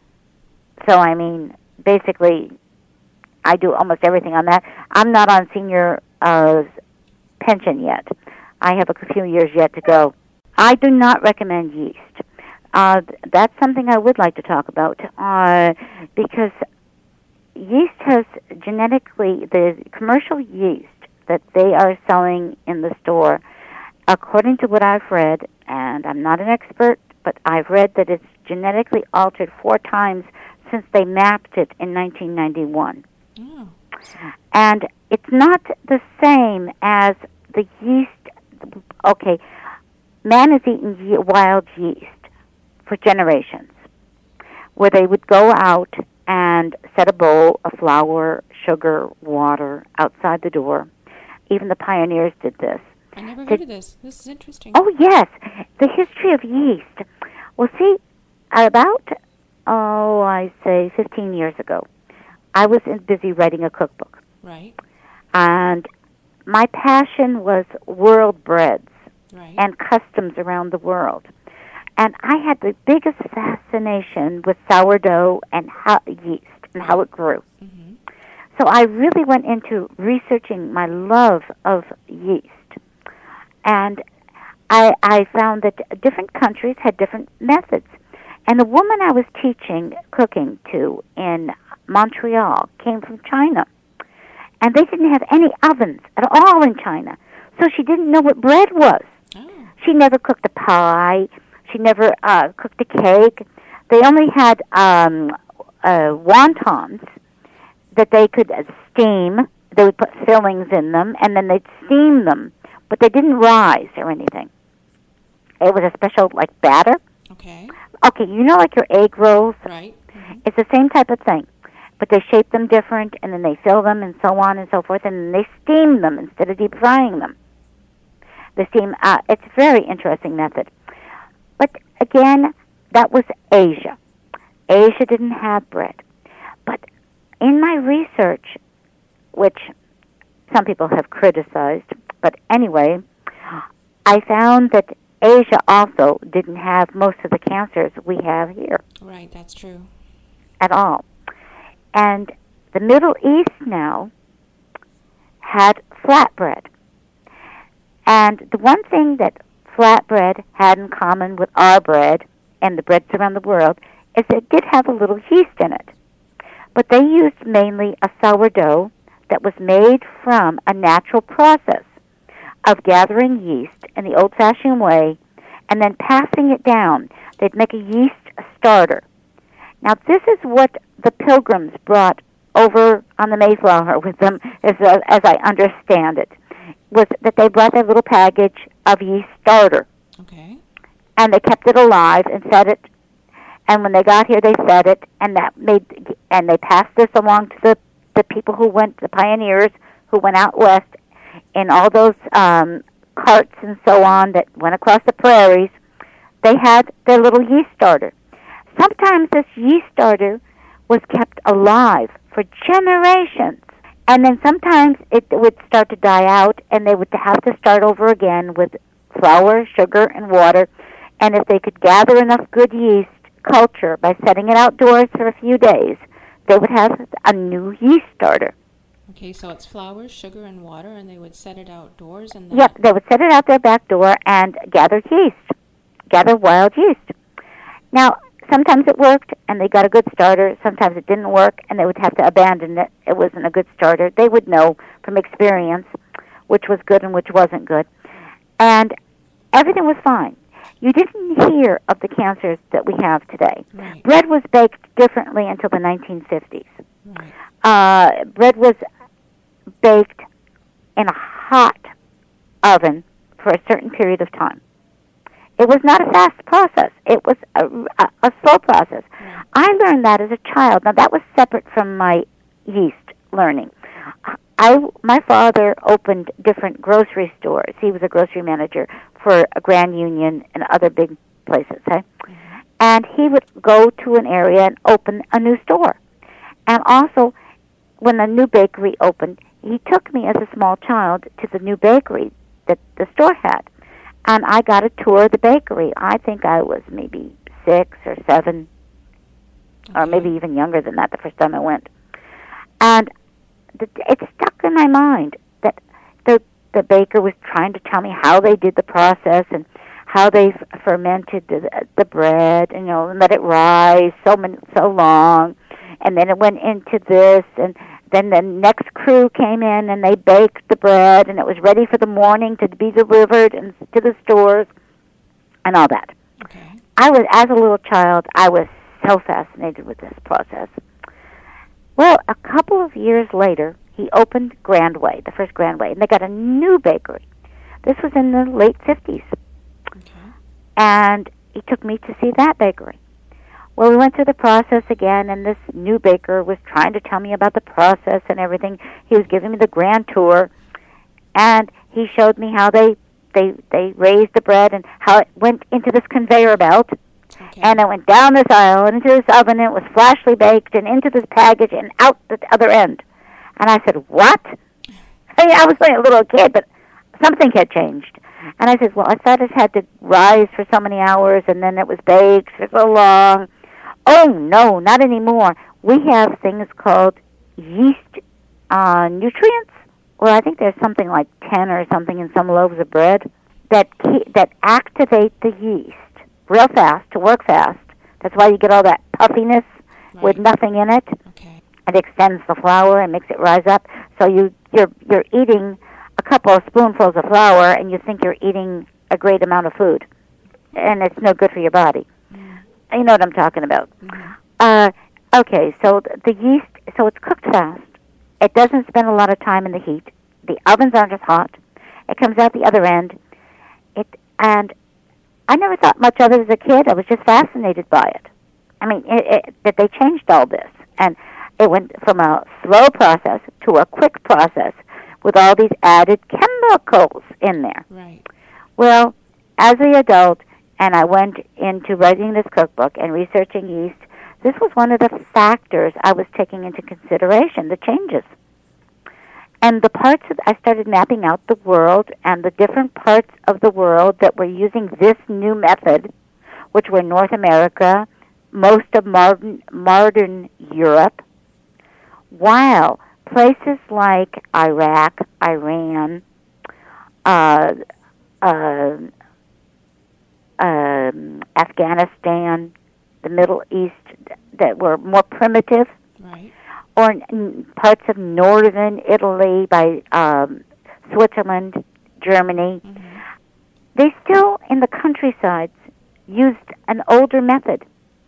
So, I mean, basically, I do almost everything on that. I'm not on senior uh, pension yet. I have a few years yet to go. I do not recommend yeast. Uh, that's something I would like to talk about uh, because yeast has genetically, the commercial yeast that they are selling in the store, according to what I've read, and I'm not an expert, but I've read that it's genetically altered four times since they mapped it in nineteen ninety-one. Oh. And it's not the same as the yeast. Okay, man has eaten ye- wild yeast for generations, where they would go out and set a bowl of flour, sugar, water outside the door. Even the pioneers did this. I never Did- heard of this. This is interesting. Oh, yes. The history of yeast. Well, see, about, oh, I say fifteen years ago, I was in- busy writing a cookbook. Right. And my passion was world breads Right. and customs around the world. And I had the biggest fascination with sourdough and how, yeast and how it grew. Mm-hmm. So I really went into researching my love of yeast. And I, I found that different countries had different methods. And the woman I was teaching cooking to in Montreal came from China. And they didn't have any ovens at all in China. So she didn't know what bread was. Oh. She never cooked a pie. She never uh, cooked a cake. They only had um, uh, wontons that they could uh, steam. They would put fillings in them, and then they'd steam them. But they didn't rise or anything. It was a special, like, batter. Okay. Okay, you know like your egg rolls? Right. Mm-hmm. It's the same type of thing. But they shape them different, and then they fill them, and so on and so forth, and then they steam them instead of deep frying them. The steam, uh, it's a very interesting method. But again, that was Asia. Asia didn't have bread. But in my research, which some people have criticized, but anyway, I found that Asia also didn't have most of the cancers we have here. Right, that's true. At all. And the Middle East now had flatbread. And the one thing that flatbread had in common with our bread and the breads around the world is it did have a little yeast in it. But they used mainly a sourdough that was made from a natural process of gathering yeast in the old-fashioned way and then passing it down. They'd make a yeast starter. Now, this is what the Pilgrims brought over on the Mayflower with them, as, uh, as I understand it, was that they brought their little package of yeast starter. Okay. And they kept it alive and fed it. And when they got here, they fed it, and that made, and they passed this along to the, the people who went, the pioneers who went out west in all those um, carts and so on that went across the prairies. They had their little yeast starter. Sometimes this yeast starter was kept alive for generations. And then sometimes it would start to die out, and they would have to start over again with flour, sugar, and water. And if they could gather enough good yeast culture by setting it outdoors for a few days, they would have a new yeast starter. Okay, so it's flour, sugar, and water, and they would set it outdoors? And Yep, they would set it out their back door and gather yeast, gather wild yeast. Now, sometimes it worked, and they got a good starter. Sometimes it didn't work, and they would have to abandon it. It wasn't a good starter. They would know from experience which was good and which wasn't good. And everything was fine. You didn't hear of the cancers that we have today. Right. Bread was baked differently until the nineteen fifties. Right. Uh, bread was baked in a hot oven for a certain period of time. It was not a fast process. It was a, a, a slow process. Right. I learned that as a child. Now, that was separate from my yeast learning. I, my father opened different grocery stores. He was a grocery manager for a Grand Union and other big places. Eh? Mm-hmm. And he would go to an area and open a new store. And also, when a new bakery opened, he took me as a small child to the new bakery that the store had. And I got a tour of the bakery. I think I was maybe six or seven, okay. or maybe even younger than that the first time I went. And the, it stuck in my mind that the the baker was trying to tell me how they did the process and how they f- fermented the, the bread, and, you know, and let it rise so many, so long, and then it went into this, and then the next crew came in and they baked the bread, and it was ready for the morning to be delivered and to the stores, and all that. Okay. I was, as a little child, I was so fascinated with this process. Well, a couple of years later, he opened Grandway, the first Grandway, and they got a new bakery. This was in the late fifties. Okay. And he took me to see that bakery. Well, we went through the process again, and this new baker was trying to tell me about the process and everything. He was giving me the grand tour, and he showed me how they they they raised the bread and how it went into this conveyor belt. Okay. And it went down this aisle and into this oven, and it was flashly baked, and into this package and out the other end. And I said, what? I mean, I was only a little kid, but something had changed. And I said, well, I thought it had to rise for so many hours, and then it was baked for so long. Oh, no, not anymore. We have things called yeast uh, nutrients. Well, I think there's something like ten or something in some loaves of bread that ke- that activate the yeast real fast to work fast. That's why you get all that puffiness right. with nothing in it. Okay. It extends the flour and makes it rise up. So you you're you're eating a couple of spoonfuls of flour, and you think you're eating a great amount of food, and it's no good for your body. Mm. You know what I'm talking about. Mm. Uh, okay, so the yeast, so it's cooked fast. It doesn't spend a lot of time in the heat. The ovens aren't as hot. It comes out the other end. It and I never thought much of it as a kid. I was just fascinated by it. I mean, it, it, that they changed all this, and it went from a slow process to a quick process with all these added chemicals in there. Right. Well, as an adult, and I went into writing this cookbook and researching yeast, this was one of the factors I was taking into consideration, the changes. And the parts of, I started mapping out the world and the different parts of the world that were using this new method, which were North America, most of modern, modern Europe, while places like Iraq, Iran, uh, uh, uh, Afghanistan, the Middle East, that were more primitive, Right. or n- parts of northern Italy by um, Switzerland, Germany, Mm-hmm. they still, in the countrysides, used an older method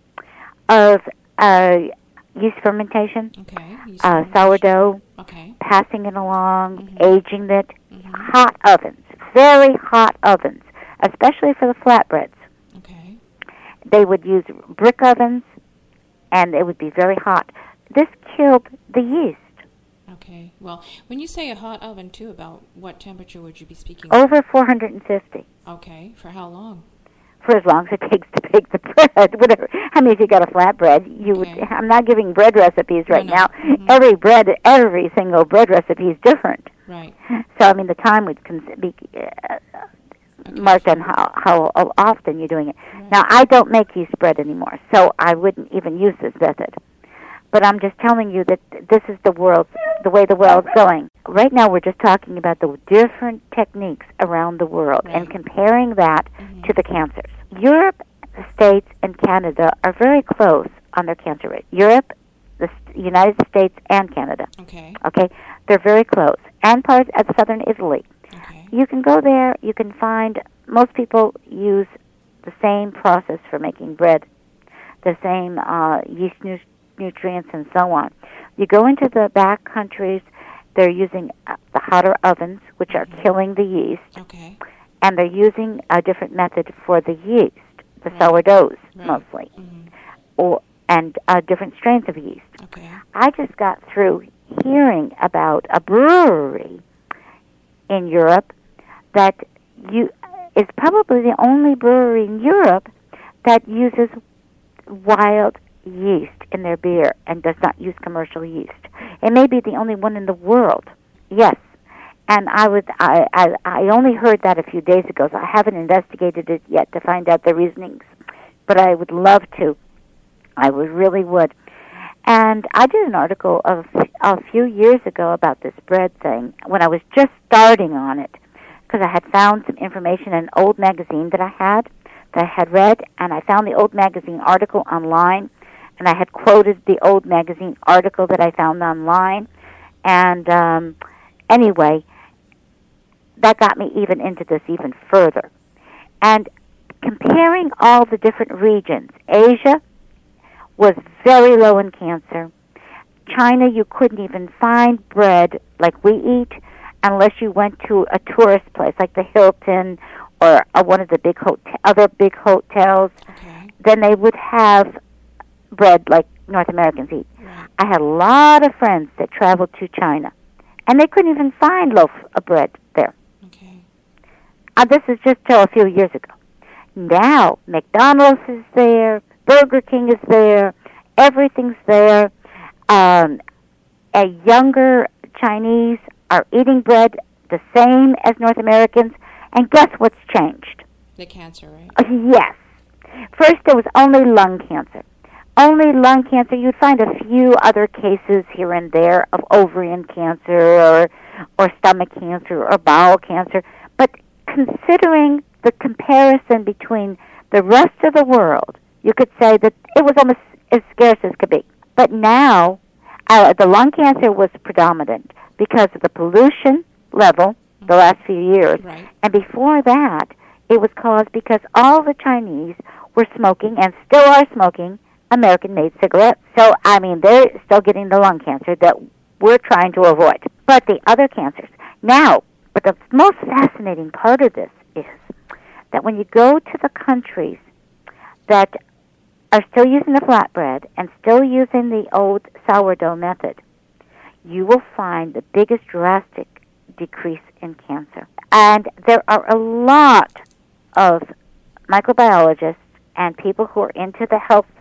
of uh, yeast fermentation, Okay. You uh, said- sourdough, Okay. passing it along, Mhm. aging it, Mhm. hot ovens, very hot ovens, especially for the flatbreads. Okay. They would use brick ovens, and it would be very hot. This killed the yeast. Okay. Well, when you say a hot oven, too, about what temperature would you be speaking? Over four hundred fifty. Okay. For how long? For as long as it takes to bake the bread, whatever. I mean, if you got a flatbread, you Okay. would. I'm not giving bread recipes right no. now. Mhm. Every bread, every single bread recipe is different. Right. So, I mean, the time would cons- be uh, Okay, marked so- on how how often you're doing it. Right. Now, I don't make yeast bread anymore, so I wouldn't even use this method. But I'm just telling you that this is the world, the way the world's going. Right now, we're just talking about the different techniques around the world and Right. comparing that Mhm. to the cancers. Europe, the States, and Canada are very close on their cancer rate. Europe, the S- United States, and Canada. Okay. Okay, they're very close. And parts of southern Italy. Okay. You can go there. You can find most people use the same process for making bread, the same uh, yeast nu- nutrients, and so on. You go into the back countries, they're using uh, the hotter ovens, which are Mhm. killing the yeast, Okay. and they're using a different method for the yeast, the Right. sourdoughs Right. mostly, Mhm. or and uh, different strains of yeast. Okay. I just got through hearing about a brewery in Europe that you is probably the only brewery in Europe that uses wild yeast in their beer and does not use commercial yeast. It may be the only one in the world. Yes. And I would I, I I only heard that a few days ago, so I haven't investigated it yet to find out the reasonings. But I would love to. I would really would. And I did an article of a few years ago about this bread thing when I was just starting on it, because I had found some information in an old magazine that I had, that I had read, and I found the old magazine article online, and I had quoted the old magazine article that I found online. And um, anyway, that got me even into this even further. And comparing all the different regions, Asia was very low in cancer. China, you couldn't even find bread like we eat unless you went to a tourist place like the Hilton or uh, one of the big hotel, other big hotels. Okay. Then they would have bread like North Americans eat. Right. I had a lot of friends that traveled to China, and they couldn't even find loaf of bread there. Okay. Uh, this is just till a few years ago. Now, McDonald's is there, Burger King is there, everything's there. Um, a younger Chinese are eating bread the same as North Americans, and guess what's changed? The cancer, right? Uh, yes. First, there was only lung cancer. Only lung cancer. You'd find a few other cases here and there of ovarian cancer or, or stomach cancer or bowel cancer, but considering the comparison between the rest of the world, you could say that it was almost as scarce as could be. But now, uh, the lung cancer was predominant because of the pollution level the last few years. Right. And before that, it was caused because all the Chinese were smoking and still are smoking American-made cigarettes. So, I mean, they're still getting the lung cancer that we're trying to avoid. But the other cancers. Now, but the most fascinating part of this is that when you go to the countries that are still using the flatbread and still using the old sourdough method, you will find the biggest drastic decrease in cancer. And there are a lot of microbiologists and people who are into the health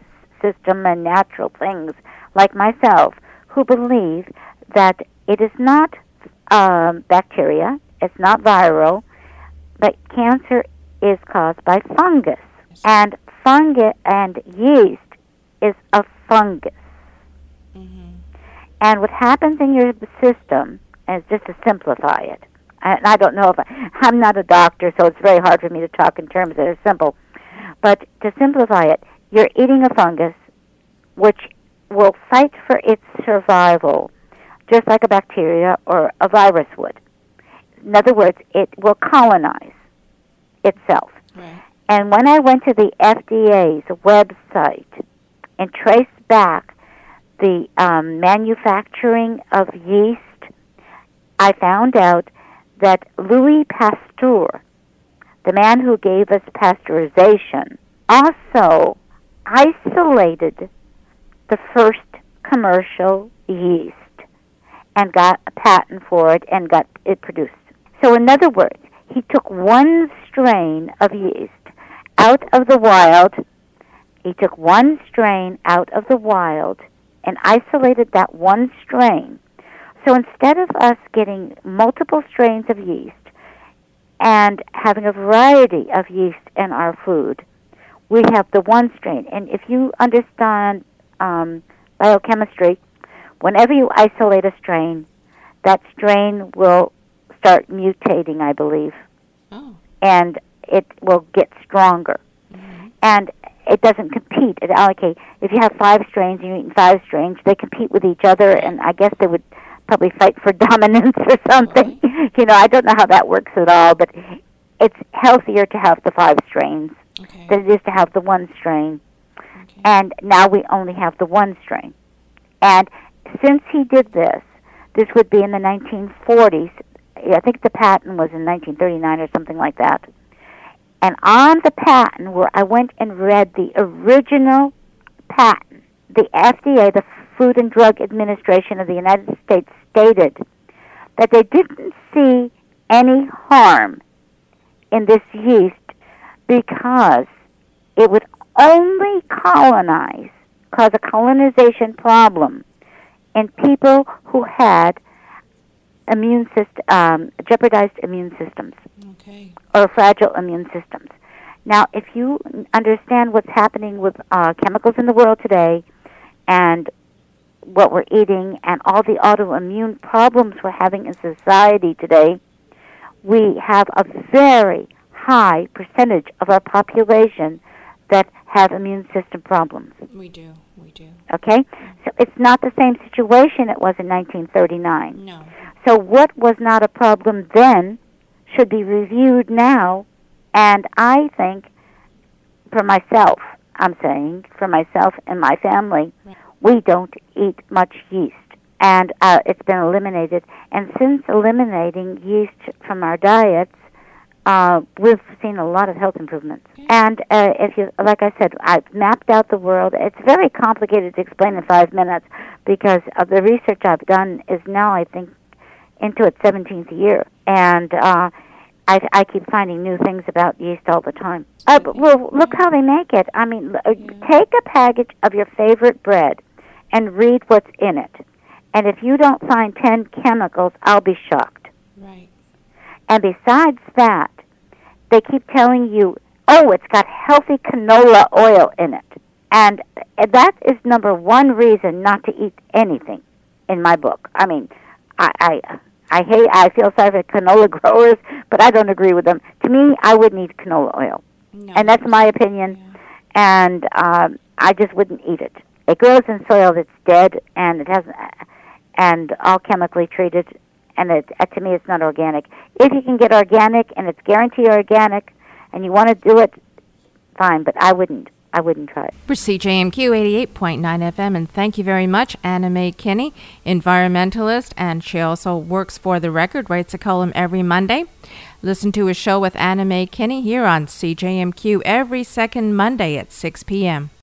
system and natural things like myself who believe that it is not um, bacteria, it's not viral, but cancer is caused by fungus. And fungus and yeast is a fungus. Mm-hmm. And what happens in your system, is just to simplify it, and I don't know if I, I'm not a doctor, so it's very hard for me to talk in terms that are simple, but to simplify it, you're eating a fungus which will fight for its survival just like a bacteria or a virus would. In other words, it will colonize itself. Right. And when I went to the F D A's website and traced back the um, manufacturing of yeast, I found out that Louis Pasteur, the man who gave us pasteurization, also isolated the first commercial yeast and got a patent for it and got it produced. So in other words, he took one strain of yeast out of the wild. He took one strain out of the wild and isolated that one strain. So instead of us getting multiple strains of yeast and having a variety of yeast in our food, we have the one strain. And if you understand um, biochemistry, whenever you isolate a strain, that strain will start mutating, I believe. Oh. And it will get stronger. Mm-hmm. And it doesn't compete. It allocate. If you have five strains and you're eating five strains, they compete with each other, and I guess they would probably fight for dominance or something. Right. You know, I don't know how that works at all, but it's healthier to have the five strains Okay. than it is to have the one strain. Okay. And now we only have the one strain. And since he did this, this would be in the nineteen forties. I think the patent was in nineteen thirty-nine or something like that. And on the patent, where I went and read the original patent, the F D A, the Food and Drug Administration of the United States, stated that they didn't see any harm in this yeast because it would only colonize, cause a colonization problem in people who had immune system, um, jeopardized immune systems. Okay. Or fragile immune systems. Now, if you understand what's happening with uh, chemicals in the world today and what we're eating and all the autoimmune problems we're having in society today, we have a very high percentage of our population that have immune system problems. We do. We do. Okay? So it's not the same situation it was in nineteen thirty-nine. No. So what was not a problem then should be reviewed now, and I think, for myself, I'm saying, for myself and my family, Right. we don't eat much yeast, and uh, it's been eliminated. And since eliminating yeast from our diets, uh, we've seen a lot of health improvements. Okay. And uh, if you, like I said, I've mapped out the world. It's very complicated to explain in five minutes because of the research I've done is now, I think, into its seventeenth year, and uh, I, I keep finding new things about yeast all the time. Uh, but, well, look how they make it. I mean, uh, Yeah. take a package of your favorite bread and read what's in it. And if you don't find ten chemicals, I'll be shocked. Right. And besides that, they keep telling you, oh, it's got healthy canola oil in it. And that is number one reason not to eat anything in my book. I mean, I... I I hate. I feel sorry for canola growers, but I don't agree with them. To me, I wouldn't eat canola oil, No. and that's my opinion. Yeah. And um, I just wouldn't eat it. It grows in soil that's dead, and it has, and all chemically treated. And it, uh, to me, it's not organic. If you can get organic, and it's guaranteed organic, and you want to do it, fine. But I wouldn't. I wouldn't try it. For C J M Q eighty-eight point nine F M, and thank you very much, Anna Mae Kinney, environmentalist, and she also works for The Record, writes a column every Monday. Listen to a show with Anna Mae Kinney here on C J M Q every second Monday at six p.m.